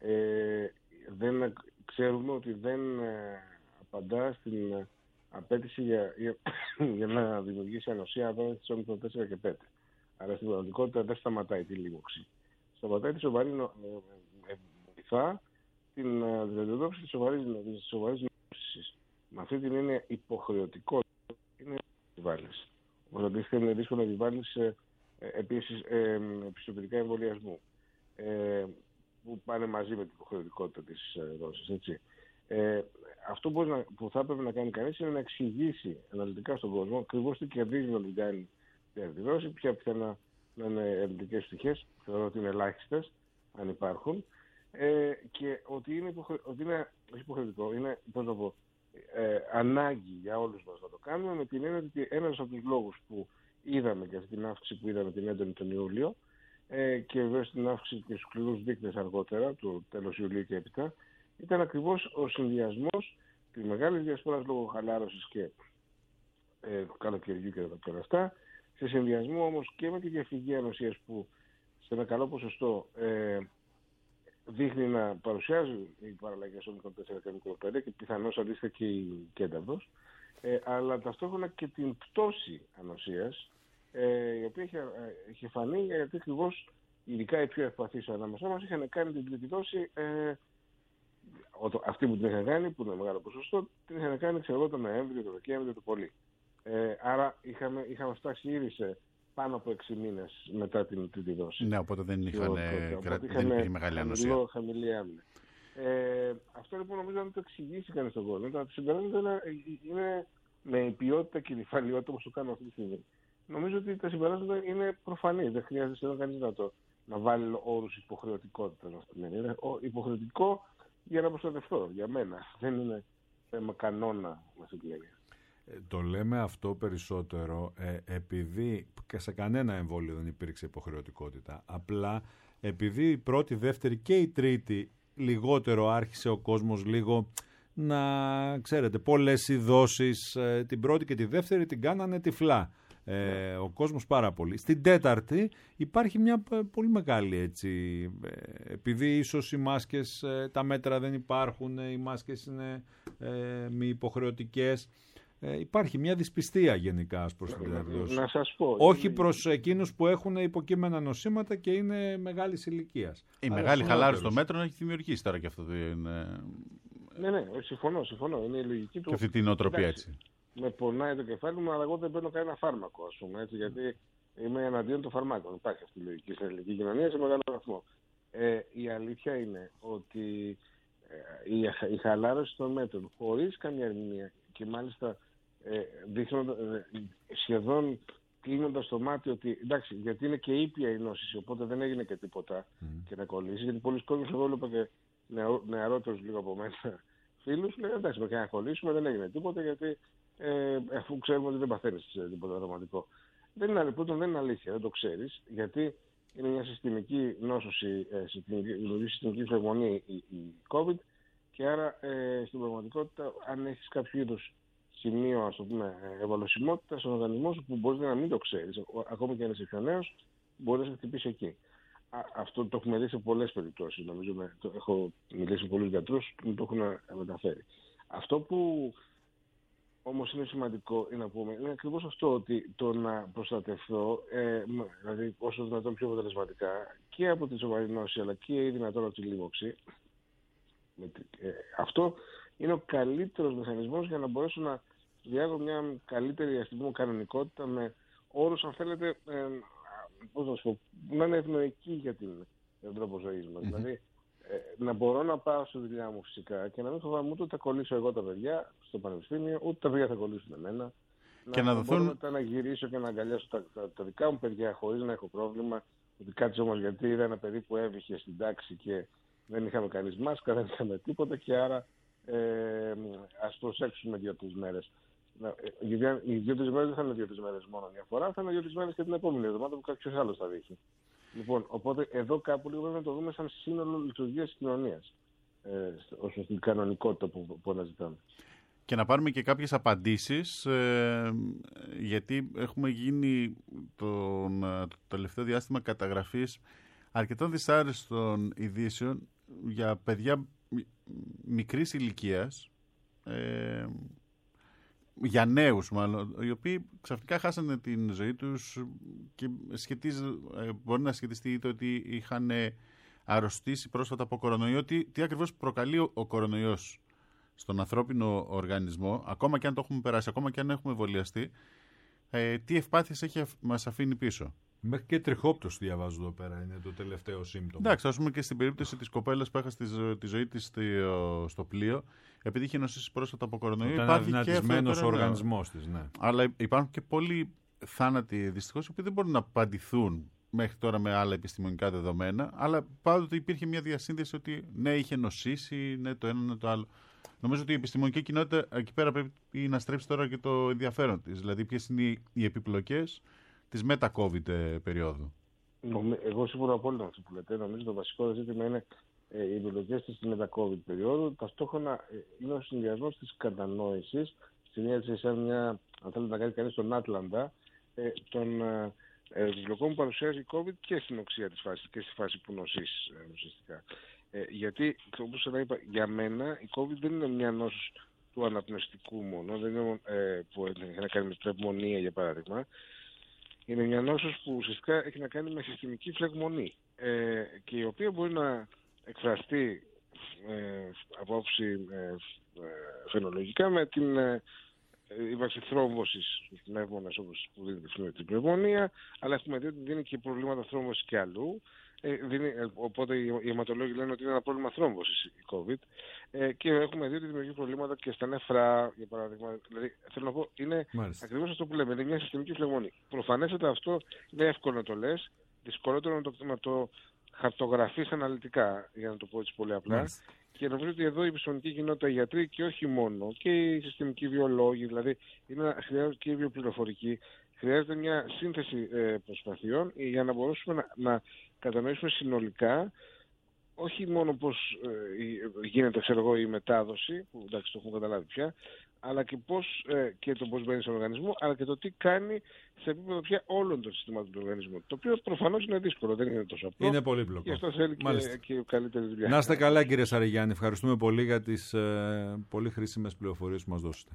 ξέρουμε ότι δεν απαντά στην απέτηση για να δημιουργήσει ανοσία απέναντι στις όμικρον 4 και 5. Αλλά στην πραγματικότητα δεν σταματάει τη λίμωξη. Σταματάει τη σοβαρή βοηθά την αντιμετώπιση της σοβαρής νόσησης. Με αυτή την έννοια υποχρεωτικότητα είναι επιβάλλεις. Όπως αντίστοιχα είναι δύσκολο να επιβάλλεις επίσης πιστοποιητικά εμβολιασμού που πάνε μαζί με την υποχρεωτικότητα της δόσης. Έτσι. Αυτό που θα έπρεπε να κάνει κανείς είναι να εξηγήσει αναλυτικά στον κόσμο ακριβώς τι κερδίζει να την κάνει τη δόση, ποια πιθανά να είναι αρνητικές πτυχές, θεωρώ ότι είναι ελάχιστες αν υπάρχουν, και ότι είναι υποχρεωτικό, είναι ανάγκη για όλους μας να το κάνουμε, με την έννοια ότι ένας από τους λόγους που είδαμε και αυτή την αύξηση που είδαμε την έντονη τον Ιούλιο και βέβαια την αύξηση και στους σκληρούς δείκτες αργότερα, του τέλος Ιουλίου και έπειτα, ήταν ακριβώς ο συνδυασμός της μεγάλης διασποράς λόγω χαλάρωσης και του καλοκαιριού και τα πέρα αυτά, σε συνδυασμό όμως και με τη διαφυγή ανοσίας που σε ένα καλό ποσοστό δείχνει να παρουσιάζουν οι παραλλαγές όμικρον 4 και όμικρον 5 και πιθανώς αντίστοιχα και η κένταυρος, αλλά ταυτόχρονα και την πτώση ανοσίας, η οποία είχε φανεί γιατί ακριβώς ειδικά οι πιο ευπαθείς ανάμεσά μας είχαν κάνει την τρίτη δόση, αυτοί που την είχαν κάνει, που είναι μεγάλο ποσοστό, την είχαν κάνει τον Νοέμβριο, τον Δεκέμβριο, το πολύ. Άρα είχαμε φτάσει ήδη σε πάνω από 6 μήνες μετά την τρίτη δόση. Ναι, οπότε δεν υπήρχε μεγάλη ανοσία. Χαμηλή άμυνα. Αυτό λοιπόν νομίζω να το εξηγήσει κανείς στον κόσμο. Τα συμπεράσματα είναι με η ποιότητα και η νυφαλιότητα όπως το κάνω αυτή τη στιγμή. Νομίζω ότι τα συμπεράσματα είναι προφανή. Δεν χρειάζεται σχεδόν κανείς να βάλει όρους υποχρεωτικότητας. Είναι υποχρεωτικό για να προστατευτώ, για μένα. Δεν είναι θέμα κανόνα με αυτή την έννοια. Το λέμε αυτό περισσότερο επειδή και σε κανένα εμβόλιο δεν υπήρξε υποχρεωτικότητα. Απλά επειδή η πρώτη, δεύτερη και η τρίτη λιγότερο άρχισε ο κόσμος λίγο να, ξέρετε, πολλές οι δόσεις, την πρώτη και τη δεύτερη την κάνανε τυφλά. Ο κόσμος πάρα πολύ. Στην τέταρτη υπάρχει μια πολύ μεγάλη έτσι, επειδή ίσως οι μάσκες, τα μέτρα δεν υπάρχουν, οι μάσκες είναι μη υποχρεωτικές. Υπάρχει μια δυσπιστία γενικά προς την τέταρτη. Να σας πω. Όχι προς εκείνους που έχουν υποκείμενα νοσήματα και είναι μεγάλης ηλικίας. Η μεγάλη χαλάρωση των μέτρων έχει δημιουργήσει τώρα και αυτό. Ναι, συμφωνώ. Είναι η λογική του. Και αυτή την οτροπία έτσι. Με πονάει το κεφάλι μου, αλλά εγώ δεν παίρνω κανένα φάρμακο, ας πούμε, έτσι, γιατί είμαι εναντίον των φαρμάκων. Υπάρχει αυτή η λογική στην ελληνική κοινωνία σε μεγάλο βαθμό. Η αλήθεια είναι ότι η χαλάρωση των μέτρων, χωρίς καμία ερμηνεία και μάλιστα σχεδόν κλείνοντας το μάτι ότι εντάξει, γιατί είναι και ήπια η νόσηση, οπότε δεν έγινε και τίποτα και να κολλήσει. Γιατί πολλοί κόσμοι, εγώ έβλεπα και νεαρότερους λίγο από μένα φίλους, λένε εντάξει, με να κολλήσουμε, δεν έγινε τίποτα, γιατί αφού ξέρουμε ότι δεν παθαίνεις τίποτα δραματικό. Δεν είναι αλήθεια, δεν το ξέρεις, γιατί είναι μια συστημική νόσωση, συστημική φλεγμονή η COVID, και άρα στην πραγματικότητα αν έχεις κάποιο είδους σημείο, ας το πούμε, ευαλωσιμότητα στον οργανισμό σου που μπορείς να μην το ξέρεις, ακόμη και αν είσαι πιο νέος, μπορείς να χτυπήσει εκεί. Αυτό το έχουμε δει σε πολλές περιπτώσεις. Νομίζω έχω μιλήσει με πολλούς γιατρούς που μου το έχουν μεταφέρει. Αυτό που όμως είναι σημαντικό να πούμε είναι ακριβώς αυτό, ότι το να προστατευτώ, δηλαδή όσο δυνατόν πιο αποτελεσματικά και από τη σοβαρή νόση αλλά και δυνατόν από τη λίμωξη, αυτό είναι ο καλύτερος μηχανισμός για να μπορέσω να διάγω μια καλύτερη, ας πούμε, κανονικότητα με όρους, αν θέλετε, πώς να σου πω, να είναι ευνοϊκοί για τον τρόπο ζωής μας. Δηλαδή, να μπορώ να πάω στη δουλειά μου φυσικά και να μην φοβάμαι ούτε θα κολλήσω εγώ τα παιδιά στο πανεπιστήμιο, ούτε τα παιδιά θα κολλήσουν εμένα. Και να μπορώ μετά να γυρίσω και να αγκαλιάσω τα δικά μου παιδιά χωρίς να έχω πρόβλημα. Ότι κάτσε όμως γιατί είδα ένα παιδί που έβηχε στην τάξη και δεν είχαμε κανείς μάσκα, δεν είχαμε τίποτα και άρα ας προσέξουμε 2-3 μέρες. Οι 2-3 μέρες δεν θα είναι 2-3 μέρες μόνο μια φορά, θα είναι 2-3 μέρες και την επόμενη εβδομάδα που κάποιος άλλος θα δείχνει. Λοιπόν, οπότε εδώ κάπου λίγο πρέπει να το δούμε σαν σύνολο λειτουργίας της κοινωνίας, ως την κανονικότητα που αναζητάμε. Και να πάρουμε και κάποιες απαντήσεις, γιατί έχουμε γίνει το τελευταίο διάστημα καταγραφής αρκετών δυσάρεστων ειδήσεων για παιδιά μικρής ηλικίας, για νέους μάλλον, οι οποίοι ξαφνικά χάσανε την ζωή τους και μπορεί να σχετιστεί το ότι είχαν αρρωστήσει πρόσφατα από κορονοϊό. Τι ακριβώς προκαλεί ο κορονοϊός στον ανθρώπινο οργανισμό, ακόμα και αν το έχουμε περάσει, ακόμα και αν έχουμε εμβολιαστεί, τι ευπάθειες μας αφήνει πίσω. Μέχρι και τριχόπτωση διαβάζω εδώ πέρα, είναι το τελευταίο σύμπτωμα. Εντάξει, ας πούμε και στην περίπτωση της κοπέλας που έχασε τη ζωή της στο πλοίο, επειδή είχε νοσήσει πρόσφατα από κορονοϊό, υπάρχει και αδυνατισμένος ο οργανισμός της. Ναι. Αλλά υπάρχουν και πολλοί θάνατοι δυστυχώς, οι οποίοι δεν μπορούν να απαντηθούν μέχρι τώρα με άλλα επιστημονικά δεδομένα, αλλά πάντοτε υπήρχε μια διασύνδεση ότι ναι, είχε νοσήσει, ναι, το ένα, ναι, το άλλο. Νομίζω ότι η επιστημονική κοινότητα εκεί πέρα πρέπει να στρέψει τώρα και το ενδιαφέρον της. Δηλαδή, ποιες είναι οι επιπλοκές της μετα-COVID περίοδου. Εγώ συμφωνώ απόλυτα με αυτό που λέτε. Νομίζω το βασικό ζήτημα είναι οι επιλογές της μετα-COVID περίοδου. Ταυτόχρονα είναι ο συνδυασμός της κατανόησης, στην έννοια σαν μια, αν θέλετε να κάνει κανείς τον Άτλαντα, των επιπλοκών που παρουσιάζει η COVID και στην οξία της φάσης και στη φάση που νοσείς ουσιαστικά. Γιατί, όπως σας είπα, για μένα η COVID δεν είναι μια νόσος του αναπνευστικού μόνο, δεν είναι, που έχει να κάνει με πνευμονία για παράδειγμα. Είναι μια νόσος που ουσιαστικά έχει να κάνει με συστημική φλεγμονή και η οποία μπορεί να εκφραστεί από άποψη φαινολογικά με την ύπαρξη θρόμβωσης στους πνεύμονες όπως που δίνει την πνευμονία, αλλά έχουμε δει ότι δίνει και προβλήματα θρόμβωσης και αλλού. Οπότε οι αιματολόγοι λένε ότι είναι ένα πρόβλημα θρόμβωσης η COVID και έχουμε δει ότι δημιουργεί προβλήματα και στα νεφρά, για παράδειγμα. Δηλαδή, θέλω να πω, είναι ακριβώς αυτό που λέμε, είναι μια συστημική φλεγμονή. Προφανέστατα αυτό είναι εύκολο να το λες, δυσκολότερο να το χαρτογραφείς αναλυτικά, για να το πω έτσι πολύ απλά. Και νομίζω ότι εδώ η επιστημονική κοινότητα, οι γιατροί και όχι μόνο, και οι συστημικοί βιολόγοι, δηλαδή χρειάζεται και η βιοπληροφορική, χρειάζεται μια σύνθεση προσπαθειών για να μπορέσουμε να κατανοήσουμε συνολικά όχι μόνο πώς γίνεται η μετάδοση, που εντάξει το έχουμε καταλάβει πια, αλλά και και το πώς μπαίνει στον οργανισμό, αλλά και το τι κάνει σε επίπεδο πια όλων των συστημάτων του οργανισμού. Το οποίο προφανώς είναι δύσκολο, δεν είναι τόσο απλό. Είναι πολύπλοκο. Και αυτό θέλει και καλύτερη δουλειά. Να είστε καλά, κύριε Σαριγιάννη. Ευχαριστούμε πολύ για τις πολύ χρήσιμες πληροφορίες που μας δώσετε.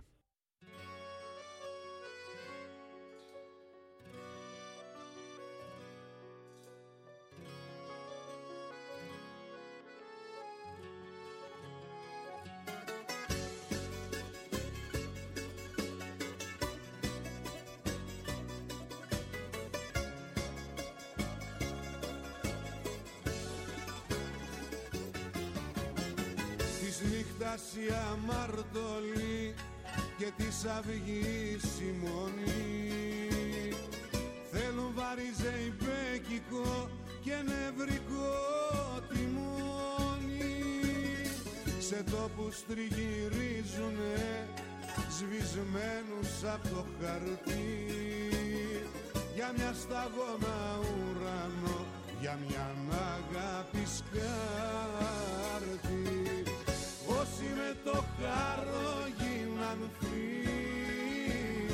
Η αμαρτωλή και της αυγής η μονή θέλουν βαριζεϊπέκικο και νευρικό τιμόνι, σε τόπους τριγυρίζουνε σβησμένους απ' το χαρτί, για μια σταγόνα ουρανό, για μια αγάπη σκάρτη. Όσοι με το χάρο γίναν φίλοι,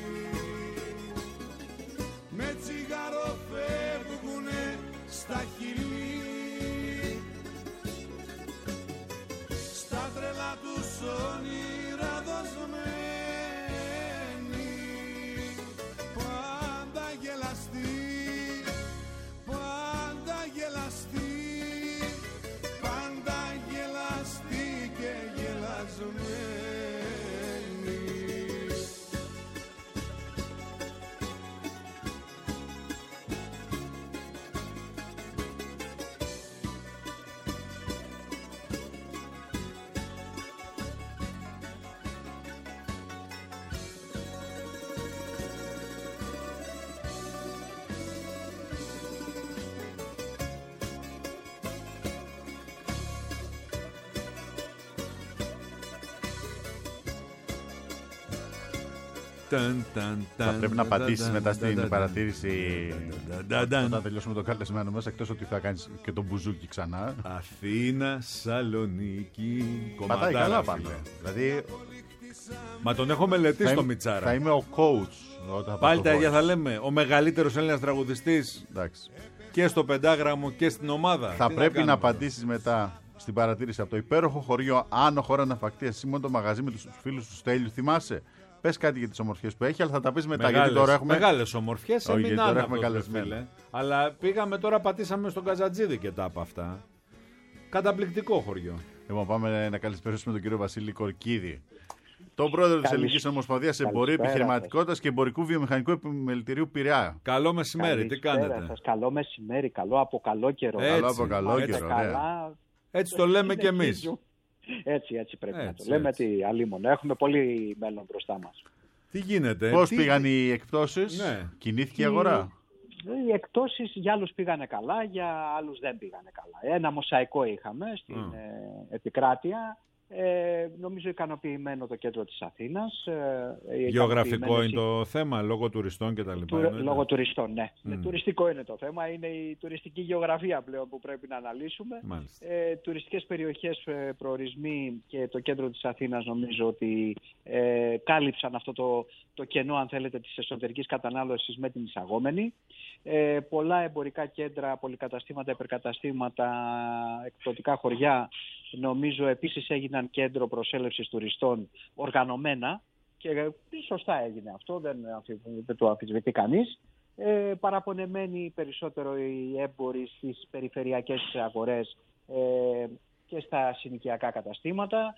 με τσιγάρο φεύγουνε στα χειλή, στα τρελά τους όνειρα δοσμένοι, πάντα γελαστοί, πάντα γελαστοί. Θα πρέπει να απαντήσεις μετά στην παρατήρηση όταν τελειώσουμε το καλεσμένο μας, εκτός ότι θα κάνεις και τον μπουζούκι ξανά. Αθήνα, Σαλονίκη, πατάει καλά πάνω. Δηλαδή, μα τον έχω μελετήσει το Μιτσάρα. Θα είμαι ο coach. Πάλι τα ίδια θα λέμε. Ο μεγαλύτερος Έλληνας τραγουδιστής. Εντάξει. Και στο πεντάγραμμο και στην ομάδα. Θα πρέπει να απαντήσεις μετά στην παρατήρηση από το υπέροχο χωριό Άνω Χώρα Ναυπακτίας. Εσύ μόνο το μαγαζί με τους φίλους του Στέλιου, θυμάσαι? Πες κάτι για τις ομορφιές που έχει, αλλά θα τα πεις μετά. Γιατί τώρα έχουμε. Μεγάλες ομορφιές, Όχι, τώρα έχουμε καλεσμένο. Αλλά πήγαμε τώρα, πατήσαμε στον Καζατζίδη και τα από αυτά. Καταπληκτικό χωριό. Λοιπόν, πάμε να καλησπερίσουμε τον κύριο Βασίλη Κορκίδη, τον πρόεδρο της Ελληνικής Ομοσπονδίας Εμπορίου, Επιχειρηματικότητας και Εμπορικού Βιομηχανικού Επιμελητηρίου Πειραιά. Καλό μεσημέρι, τι κάνετε? Σας, καλό μεσημέρι, καλό από καλό καιρό. Καλό από καλό καιρό, έτσι το λέμε κι εμείς. Έτσι πρέπει να το λέμε, τι αλίμονο. Έχουμε πολύ μέλλον μπροστά μας. Τι γίνεται? Πώς πήγαν οι εκπτώσεις, κινήθηκε η αγορά? Οι εκπτώσεις για άλλους πήγανε καλά, για άλλους δεν πήγανε καλά. Ένα μοσαϊκό είχαμε στην επικράτεια. Νομίζω ικανοποιημένο το κέντρο της Αθήνας. Γεωγραφικό είναι το θέμα, λόγω τουριστών και τα λοιπά. Λόγω τουριστών, ναι. Τουριστικό είναι το θέμα. Είναι η τουριστική γεωγραφία πλέον που πρέπει να αναλύσουμε. Τουριστικές περιοχές, προορισμοί και το κέντρο της Αθήνας νομίζω ότι κάλυψαν αυτό το κενό, αν θέλετε, της εσωτερικής κατανάλωσης με την εισαγόμενη. Πολλά εμπορικά κέντρα, πολυκαταστήματα, υπερκαταστήματα, εκπτωτικά χωριά νομίζω επίσης έγιναν κέντρο προσέλευσης τουριστών οργανωμένα και σωστά έγινε αυτό, δεν το αμφισβητεί κανείς. Παραπονεμένοι περισσότερο οι έμποροι στις περιφερειακές αγορές και στα συνοικιακά καταστήματα.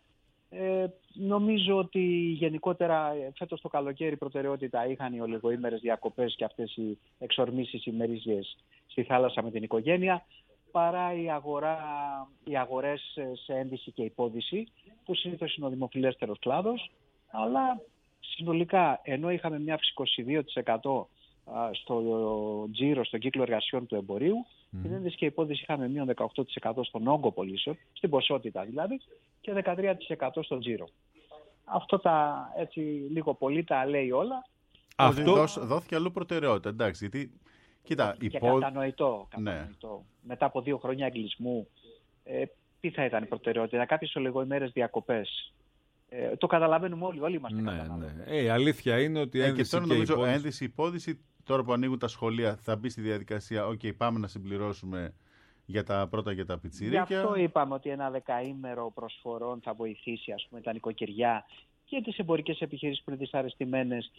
Νομίζω ότι γενικότερα φέτος το καλοκαίρι προτεραιότητα είχαν οι ολιγοήμερες διακοπές και αυτές οι εξορμήσεις ημερήσιες στη θάλασσα με την οικογένεια, παρά οι αγορές σε ένδυση και υπόδυση, που συνήθως είναι ο δημοφιλέστερος κλάδος, αλλά συνολικά ενώ είχαμε μια αύξηση 22% στο τζίρο, στον κύκλο εργασιών του εμπορίου, στην ένδυση και υπόδυση είχαμε μείον 18% στον όγκο πωλήσεων, στην ποσότητα δηλαδή, και 13% στον τζίρο. Αυτό έτσι λίγο πολύ τα λέει όλα. Αυτό δόθηκε αλλού προτεραιότητα, εντάξει, γιατί κοίτα, και κατανοητό. Μετά από 2 χρόνια εγκλισμού, τι θα ήταν η προτεραιότητα? Κάποιες ολιγοημέρες διακοπές. Το καταλαβαίνουμε όλοι είμαστε καταναλωτές. Η αλήθεια είναι ότι ένδυση υπόδυση, τώρα που ανοίγουν τα σχολεία, θα μπει στη διαδικασία, πάμε να συμπληρώσουμε για τα πρώτα και τα πιτσιρίκια. Γι' αυτό είπαμε ότι ένα 10ήμερο προσφορών θα βοηθήσει, ας πούμε, τα νοικοκυριά και τις εμπορικές επιχειρήσεις που είναι δυσαρεστημένες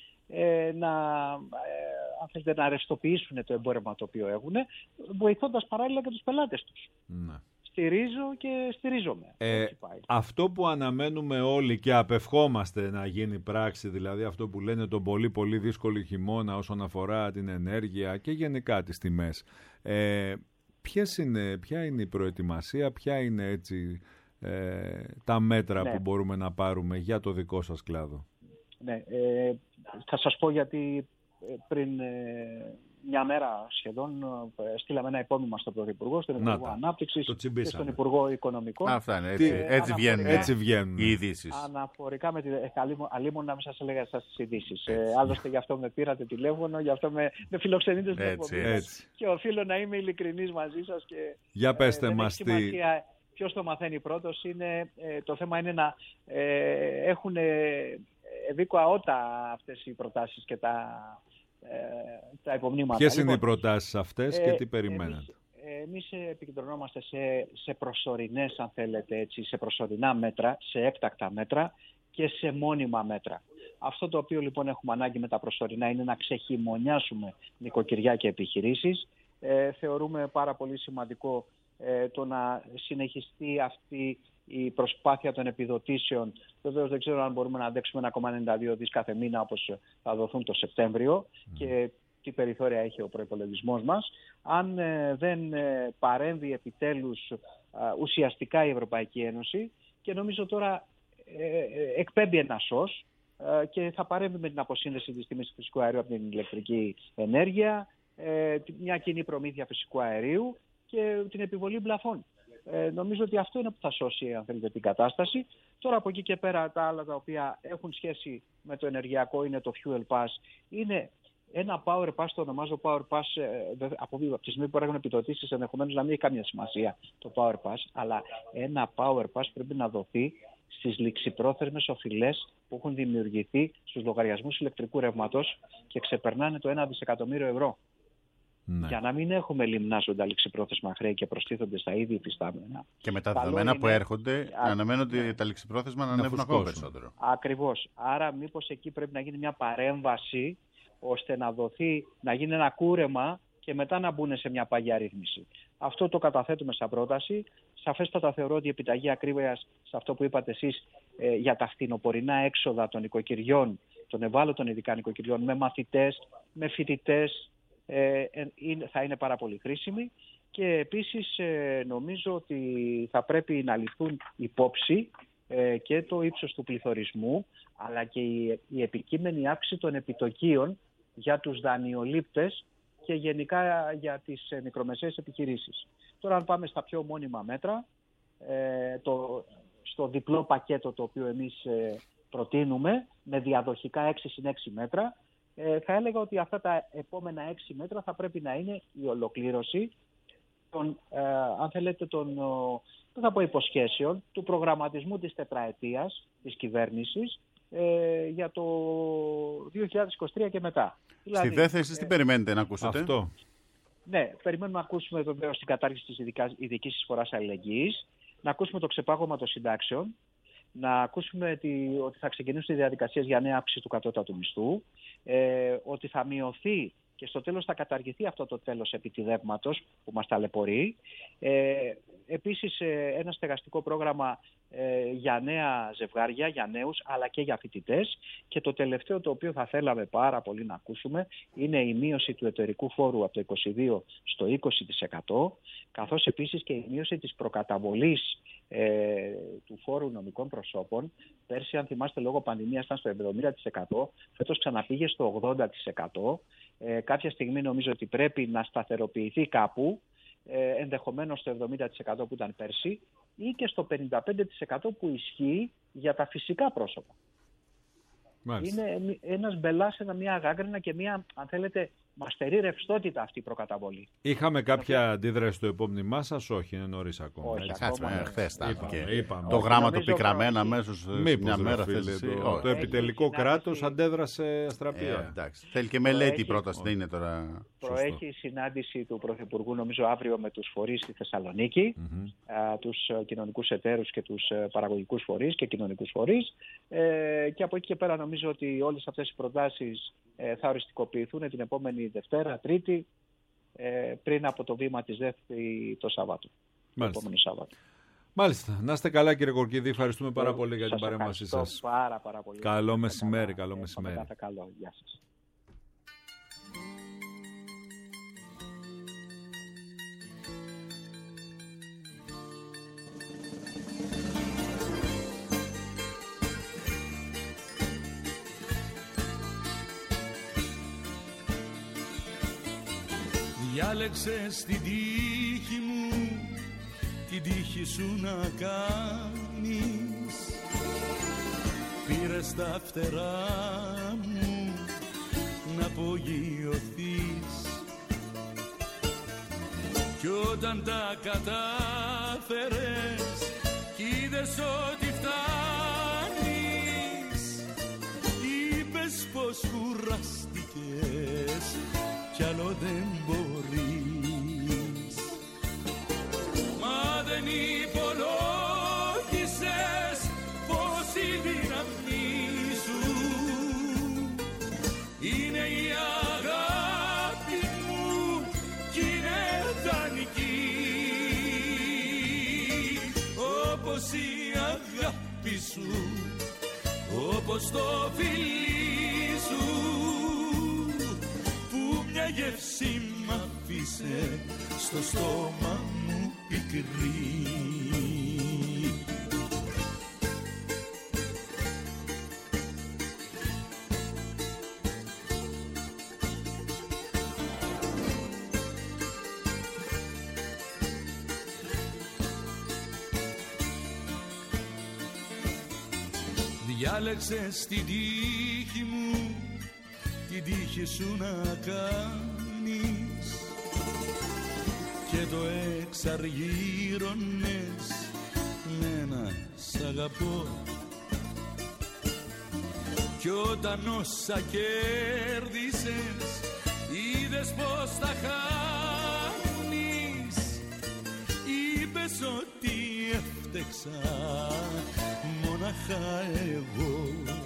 να ρευστοποιήσουν το εμπόρευμα το οποίο έχουν, βοηθώντας παράλληλα και τους πελάτες τους. Ναι. Στηρίζω και στηρίζομαι. Αυτό που αναμένουμε όλοι και απευχόμαστε να γίνει πράξη, δηλαδή αυτό που λένε τον πολύ πολύ δύσκολο χειμώνα όσον αφορά την ενέργεια και γενικά τις τιμές. Ποια είναι η προετοιμασία, ποια είναι έτσι τα μέτρα που μπορούμε να πάρουμε για το δικό σας κλάδο? Ναι, θα σας πω γιατί πριν μια μέρα σχεδόν στείλαμε ένα υπόμνημα στον Πρωθυπουργό, στον Υπουργό Ανάπτυξης και στον Υπουργό Οικονομικών. Αυτά είναι, έτσι βγαίνουν οι ειδήσεις. Αναφορικά με αλίμονα να μην σας έλεγα στις ειδήσεις. Άλλωστε γι' αυτό με πήρατε τηλέφωνο, γι' αυτό με φιλοξενείτε στην εκπομπή σας και οφείλω να είμαι ειλικρινής μαζί σας. Για πέστε μας τι... Ποιος το μαθαίνει πρώτος, το θέμα είναι να έχουν ευήκο αότα αυτές οι προτάσεις και τα υπομνήματα. Ποιες είναι οι προτάσεις αυτές και τι περιμένατε? Εμείς επικεντρωνόμαστε σε προσωρινές, αν θέλετε έτσι, σε προσωρινά μέτρα, σε έκτακτα μέτρα και σε μόνιμα μέτρα. Αυτό το οποίο λοιπόν έχουμε ανάγκη με τα προσωρινά είναι να ξεχειμονιάσουμε νοικοκυριά και επιχειρήσεις. Θεωρούμε πάρα πολύ σημαντικό το να συνεχιστεί αυτή η προσπάθεια των επιδοτήσεων. Βεβαίως δεν ξέρω αν μπορούμε να αντέξουμε 1,92 δις κάθε μήνα όπως θα δοθούν το Σεπτέμβριο και τι περιθώρια έχει ο προϋπολογισμός μας. Αν δεν παρέμβει επιτέλους ουσιαστικά η Ευρωπαϊκή Ένωση, και νομίζω τώρα εκπέμπει ένα σως και θα παρέμβει με την αποσύνδεση της τιμής του φυσικού αερίου από την ηλεκτρική ενέργεια, μια κοινή προμήθεια φυσικού αερίου και την επιβολή μπλαφών. Νομίζω ότι αυτό είναι που θα σώσει, αν θέλετε, την κατάσταση. Τώρα από εκεί και πέρα τα άλλα τα οποία έχουν σχέση με το ενεργειακό είναι το Fuel Pass. Είναι ένα Power Pass, το ονομάζω Power Pass, από τη στιγμή που έχουν επιδοτήσεις ενδεχομένως να μην έχει καμία σημασία το Power Pass, αλλά ένα Power Pass πρέπει να δοθεί στις ληξιπρόθεσμες οφειλές που έχουν δημιουργηθεί στους λογαριασμούς ηλεκτρικού ρεύματος και ξεπερνάνε το 1 δισεκατομμύριο ευρώ. για να μην έχουμε λιμνάζοντα ληξιπρόθεσμα χρέη και προστίθονται στα ήδη υφιστάμενα. Και με τα δεδομένα που έρχονται, αναμένονται τα ληξιπρόθεσμα να ανέβουν ακόμα περισσότερο. Ακριβώς. Άρα μήπως εκεί πρέπει να γίνει μια παρέμβαση ώστε να γίνει ένα κούρεμα και μετά να μπουν σε μια παγιά ρύθμιση. Αυτό το καταθέτουμε σαν πρόταση. Σαφέστατα θεωρώ ότι η επιταγή ακρίβειας σε αυτό που είπατε εσείς για τα φθινοπορεινά έξοδα των νοικοκυριών, των ευάλωτων ειδικά νοικοκυριών, με μαθητές, με φοιτητές, θα είναι πάρα πολύ χρήσιμη. Και επίσης νομίζω ότι θα πρέπει να ληφθούν υπόψη και το ύψος του πληθωρισμού, αλλά και η επικείμενη αύξηση των επιτοκίων για τους δανειολήπτες και γενικά για τις μικρομεσαίες επιχειρήσεις. Τώρα αν πάμε στα πιο μόνιμα μέτρα, στο διπλό πακέτο το οποίο εμείς προτείνουμε με διαδοχικά 6+6 μέτρα, θα έλεγα ότι αυτά τα επόμενα 6 μέτρα θα πρέπει να είναι η ολοκλήρωση των, αν θέλετε, δεν θα πω υποσχέσεων, του προγραμματισμού της τετραετίας της κυβέρνησης για το 2023 και μετά. Στη ΔΕΘ εσείς τι περιμένετε να ακούσετε? Αυτό. Ναι, περιμένουμε να ακούσουμε βεβαίως την κατάργηση της ειδικής εισφοράς αλληλεγγύης, να ακούσουμε το ξεπάγωμα των συντάξεων, να ακούσουμε ότι θα ξεκινήσουν οι διαδικασίες για νέα αύξηση του κατώτατου μισθού, ότι θα μειωθεί και στο τέλος θα καταργηθεί αυτό το τέλος επιτιδεύματος που μας ταλαιπωρεί. Επίσης ένα στεγαστικό πρόγραμμα για νέα ζευγάρια, για νέους αλλά και για φοιτητές. Και το τελευταίο το οποίο θα θέλαμε πάρα πολύ να ακούσουμε είναι η μείωση του εταιρικού φόρου από το 22% στο 20%, καθώς επίσης και η μείωση της προκαταβολής του φόρου νομικών προσώπων. Πέρσι, αν θυμάστε, λόγω πανδημίας ήταν στο 70%, φέτος ξαναπήγε στο 80%. Κάποια στιγμή νομίζω ότι πρέπει να σταθεροποιηθεί κάπου, ενδεχομένως στο 70% που ήταν πέρσι ή και στο 55% που ισχύει για τα φυσικά πρόσωπα. Μάλιστα. Είναι ένας μπελάς, μια γάγκρινα και μια, αν θέλετε, μαστερή ρευστότητα αυτή η προκαταβολή. Είχαμε κάποια αντίδραση στο υπόμνημά σας? Όχι, είναι νωρίς ακόμα. Όχι, χθες το γράμμα το πικραμένα αμέσως μια μέρα. Το επιτελικό κράτος αντέδρασε αστραπία. Θέλει και μελέτη η πρόταση, δεν είναι τώρα. Προέχει η συνάντηση του Πρωθυπουργού, νομίζω αύριο, με τους φορείς στη Θεσσαλονίκη, τους κοινωνικούς εταίρους και τους παραγωγικούς φορείς και κοινωνικούς φορείς. Και από εκεί και πέρα νομίζω ότι όλες αυτές οι προτάσεις θα οριστικοποιηθούν την επόμενη Δευτέρα, Τρίτη, πριν από το βήμα της ΔΕΘ το Σαββάτο. Μάλιστα. Το επόμενο Σάββατο. Μάλιστα. Να είστε καλά, κύριε Κορκίδη. Ευχαριστούμε πάρα πολύ για την παρέμβασή σας. Πάρα πολύ. Καλό μεσημέρι. Καλό μεσημέρι. Καλό. Γεια σας. Διάλεξες την τύχη μου, την τύχη σου να κάνεις. Πήρες τα φτερά μου να απογειωθείς. Κι όταν τα κατάφερες κι είδες ότι φτάνεις, είπες πως κουράστηκες κι άλλο δεν μπορείς. Μα δεν υπολόγισες πως η δύναμή σου είναι η αγάπη μου κι είναι δανεική, όπως η αγάπη σου, όπως το φιλί σου, μια γεύση μ' αφήσε στο στόμα μου πικρή. Διάλεξες την τύχη μου, την τύχη σου να κάνεις και το εξαργύρωνες με ένα σ' αγαπώ. Κι όταν όσα κέρδισες είδες είδες πως τα χάνεις, είπες ότι έφτεξα μόναχα εγώ.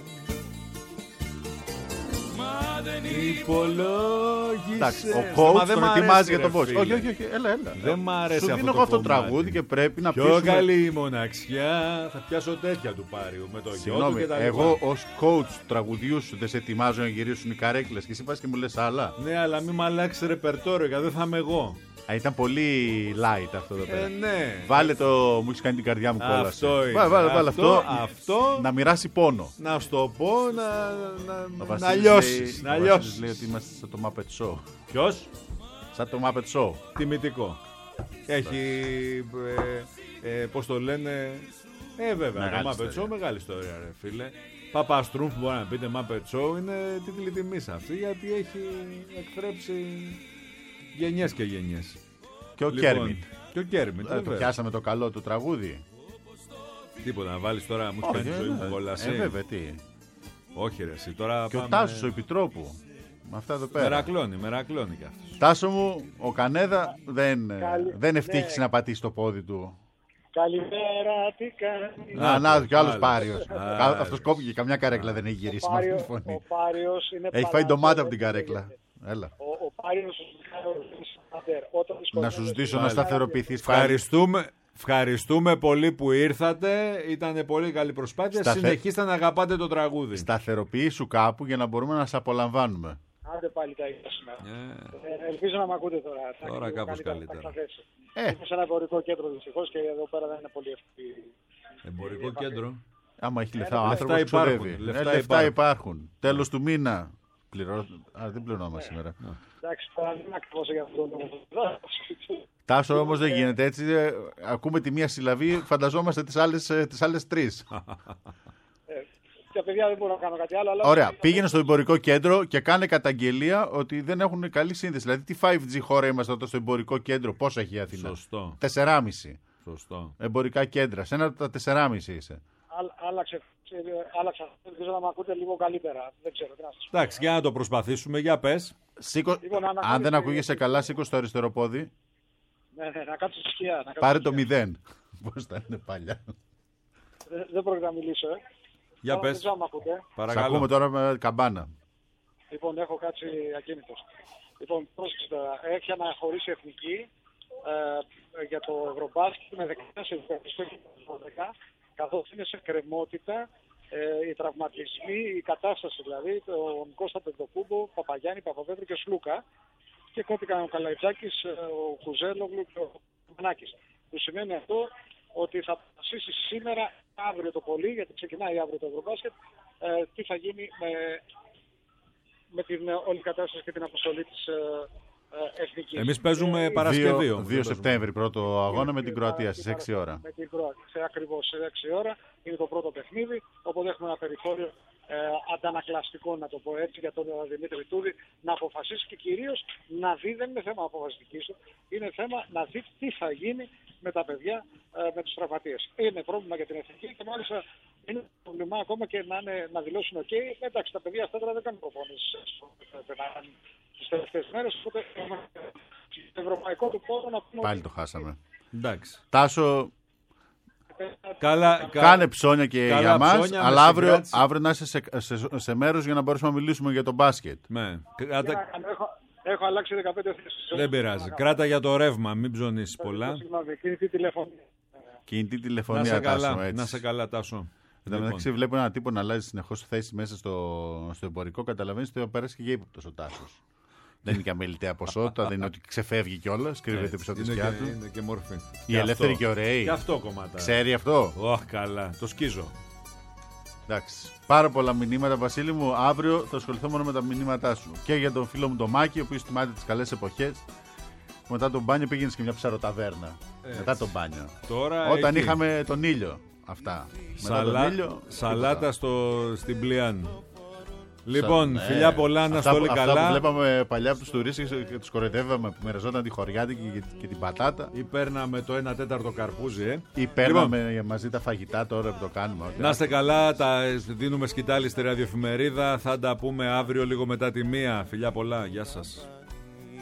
Μα δεν υπολόγισες. Ο coach τον ετοιμάζει για τον boss. Όχι, έλα. Δεν μ' αρέσει αυτό. Σου δίνω αυτό το τραγούδι και πρέπει να πιο καλή η μοναξιά. Θα πιάσω τέτοια του Πάριου με το γιο του και τα λοιπά. Εγώ ως coach του τραγουδιού σου δεν σε ετοιμάζω να γυρίσουν οι καρέκλες και εσύ πας και μου λες άλλα. Ναι, αλλά μην μ' αλλάξει ρεπερτόριο γιατί δεν θα είμαι εγώ. Ήταν πολύ light αυτό εδώ πέρα. Ναι. Βάλε το μου έχεις κάνει την καρδιά μου κόλλαση. Αυτό είναι. Βάλε αυτό. Να μοιράσει πόνο. Να σου το πω, να λιώσεις. Να λιώσεις. Λέει ότι είμαστε σαν το Muppet Show. Ποιος? Σαν το Muppet Show. Τιμητικό. Έχει, πώς το λένε, βέβαια, το Muppet Show μεγάλη ιστορία ρε φίλε. Παπαστρούμφ μπορεί να πείτε Muppet Show, είναι τίτλη τιμής αυτή γιατί έχει εκθρέψει γενιές και γενιές. Και ο Κέρμιτ. Και ο Κέρμιτ. Το πιάσαμε το καλό του τραγούδι. Τίποτα, να βάλεις τώρα μου κάνει τη ζωή μου κόλαση. Βέβαια, τι. Όχι ρε εσύ, τώρα και πάμε... ο Τάσος ο Επιτρόπου. Με αυτά εδώ πέρα. Μερακλώνει κι αυτός. Τάσο μου, ο Κανέδα δεν ευτύχησε να πατήσει το πόδι του. Καλημέρα, τι κάνει. Να, και ο άλλος Πάριος. Αυτός κόπηκε, καμιά καρέκλα δεν έχει γυρίσει. Ο Πάριος είναι έχει φάει ντομάτα από την καρέκλα. Έλα. Ο Πάριος να σου ζητήσω να σταθεροποιηθείς. Ευχαριστούμε πολύ που ήρθατε. Ήταν πολύ καλή προσπάθεια. Συνεχίστε να αγαπάτε το τραγούδι. Σταθεροποιήσου κάπου για να μπορούμε να σε απολαμβάνουμε. Άντε πάλι τα ίδια σήμερα. Ελπίζω να μ' ακούτε τώρα. Τώρα κάπως καλύτερα. Είμαι σε ένα εμπορικό κέντρο δυστυχώς και εδώ πέρα δεν είναι πολύ εύκολο. Εμπορικό κέντρο. Άμα έχει λεφτά ο άνθρωπος ξοδεύει. Λεφτά υπάρχουν. Τέλος του μήνα. Δεν πληρώνουμε σήμερα. Εντάξει, τώρα δεν είναι ακριβώς για αυτό το λόγο. Τάσο όμως δεν γίνεται έτσι. Ακούμε τη μία συλλαβή, φανταζόμαστε τις άλλες τρεις. Τα παιδιά δεν μπορώ να κάνω κάτι άλλο. Αλλά... Ωραία. Πήγαινε στο εμπορικό κέντρο και κάνε καταγγελία ότι δεν έχουν καλή σύνδεση. Δηλαδή, τι 5G χώρα είμαστε εδώ στο εμπορικό κέντρο, πόσο έχει η Αθήνα? Σωστό. 4,5. Σωστό. Εμπορικά κέντρα. Σε ένα από τα 4,5 είσαι. Άλλαξε. Ελπίζω να με ακούτε λίγο καλύτερα. Δεν ξέρω. Εντάξει, για να το προσπαθήσουμε. Για πες. Αν δεν ακούγεσαι καλά, σήκω το αριστερό πόδι. Ναι, να κάτσω στη σκιά. Πάρε το 0. Πώς θα είναι παλιά. Δεν πρόκειται να μιλήσω, Για πες. Παρακαλώ. Σ' ακούμε τώρα με καμπάνα. Λοιπόν, έχω κάτσει ακίνητος. Λοιπόν, πρόσεξε τώρα. Έχει αναχωρήσει εθνική για το Ευρωμπάσκετ με 14 καθώς είναι σε κρεμότητα οι τραυματισμοί, η κατάσταση δηλαδή, τον Κώστα Πεντοκούμπο, Παπαγιάννη, Παπαδέδρου και Σλούκα και κόπηκαν ο Καλαϊτζάκης, ο Κουζέλογλου και ο Μανάκης. Που σημαίνει αυτό ότι θα αποφασίσει σήμερα, αύριο το πολύ, γιατί ξεκινάει αύριο το Ευρωμπάσκετ, τι θα γίνει με την όλη κατάσταση και την αποστολή της εθνικής. Εμείς παίζουμε Παρασκευή. 2 Σεπτέμβρη πρώτο αγώνα με την Κροατία στις 6 ώρα. Με την Κροατία, ακριβώς στις 6 ώρα είναι το πρώτο παιχνίδι, οπότε έχουμε ένα περιθώριο αντανακλαστικό, να το πω έτσι, για τον Δημήτρη Τούδη να αποφασίσει και κυρίως να δει, δεν είναι θέμα αποφασιστικής του, είναι θέμα να δει τι θα γίνει με τα παιδιά, με τους τραυματίες. Είναι πρόβλημα για την εθνική και μάλιστα είναι πρόβλημα ακόμα και να δηλώσουν OK. Εντάξει, τα παιδιά αυτά τώρα δεν κάνουν προπόνηση τις τελευταίες μέρες, οπότε το ευρωπαϊκό του πόδο να πούμε... Πάλι το χάσαμε. Εντάξει. Τάσο... Καλά, κάνε ψώνια και για μας, αλλά αύριο να είσαι σε μέρος για να μπορέσουμε να μιλήσουμε για το μπάσκετ. Ναι. Έχω αλλάξει 15 θέσεις. Δεν πειράζει. Κράτα για το ρεύμα, μην ψωνίσεις πολλά. Κινητή τηλεφωνία. Κινητή τηλεφωνία, Τάσο. Να σε καλά, Τάσο. Εν τω μεταξύ, βλέπω έναν τύπο να αλλάζει συνεχώς θέση μέσα στο εμπορικό. Καταλαβαίνεις ότι θα περάσει και για ύποπτος ο Τάσος. Δεν είναι και αμεληταία ποσότητα, δεν είναι ότι ξεφεύγει κιόλας, κρύβεται πίσω από τη σκιά του. Είναι και μόρφη. Οι ελεύθεροι και ωραίοι. Και αυτό κομμάτι. Ξέρει αυτό. Καλά, το σκίζω. Εντάξει. Πάρα πολλά μηνύματα, Βασίλη μου. Αύριο θα ασχοληθώ μόνο με τα μηνύματά σου. Και για τον φίλο μου τον Μάκη, ο οποίος θυμάται τις καλές εποχές. Μετά τον μπάνιο πήγαινε και μια ψαροταβέρνα. Μετά τον μπάνιο. Τώρα όταν εκεί. Είχαμε τον ήλιο. Αυτά. Σαλάτα στην Πλιάν. Λοιπόν, φιλιά πολλά, να στόλει καλά. Αυτά που βλέπαμε παλιά από τους τουρίστες και τους κοροϊδεύαμε που μοιραζόταν τη χωριάτικη και την πατάτα. Ή παίρναμε το 1/4 καρπούζι, Ή παίρναμε μαζί τα φαγητά τώρα που το κάνουμε. Να είστε καλά, τα δίνουμε σκητάλη στη ραδιοεφημερίδα. Θα τα πούμε αύριο λίγο μετά τη 1. Φιλιά πολλά, γεια σας.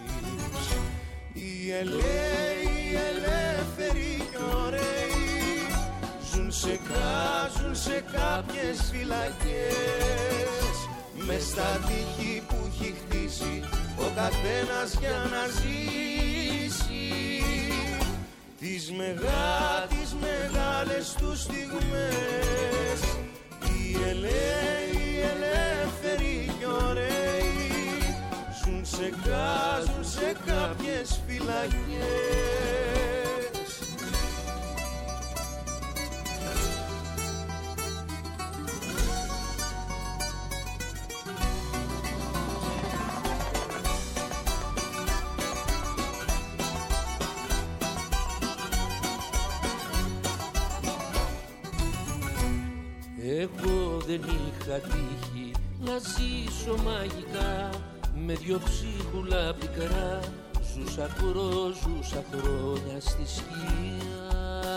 ελαίοι ελεύθεροι κι ωραίοι ζουν σε κάποιες φυλακές, μες στα τείχη που έχει χτίσει ο καθένας για να ζήσει τις μεγάλες τους στιγμές. Οι ελαίοι ελεύθεροι κι ωραίοι ζουν σε κάποιες φυλακές. Εγώ δεν είχα τύχει να ζήσω μαγικά, με δυο ψίχουλα πικρά ζούσα χρόνια στη σκιά.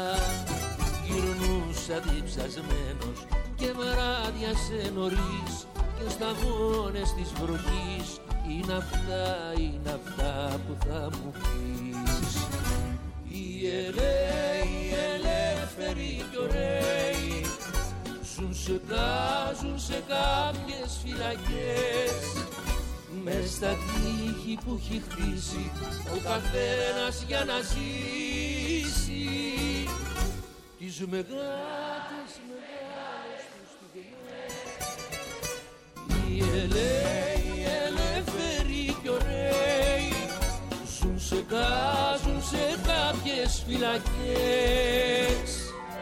Γυρνούσα διψασμένος και βράδιασε νωρίς και σταγόνες της βροχής είναι αυτά που θα μου πεις. Οι ελαίοι ελεύθεροι κι ωραίοι ζουν σε κάποιες φυλακές, μες στα τείχη που έχει χτίσει ο καθένας για να ζήσει τις μεγάλες τους στιγμές. Οι ελαίοι ελεύθεροι κι ωραίοι ζουν σε κάποιες φυλακές.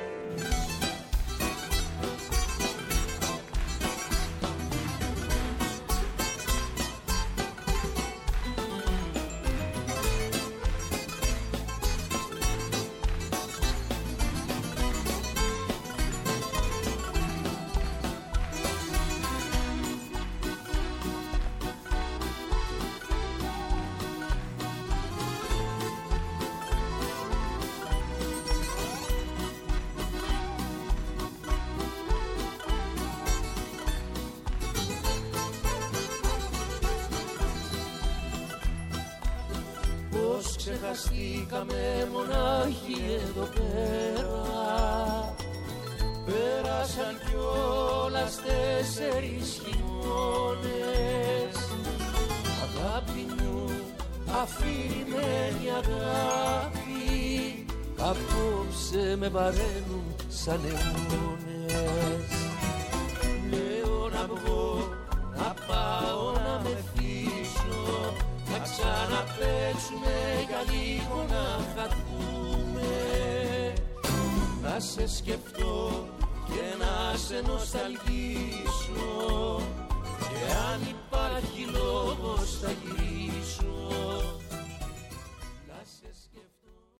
Ξεχαστήκαμε μονάχοι εδώ πέρα, πέρασαν κιόλας 4 χειμώνες. Αγάπη μου, αφηρημένη αγάπη, απόψε με βαραίνουν σαν αιώνες. Λέω να βγω, να πάω να μεθύσω, να ξαναπαίξουμε για λίγο να χαθούμε. Να σε σκεφτώ και να σε νοσταλγήσω,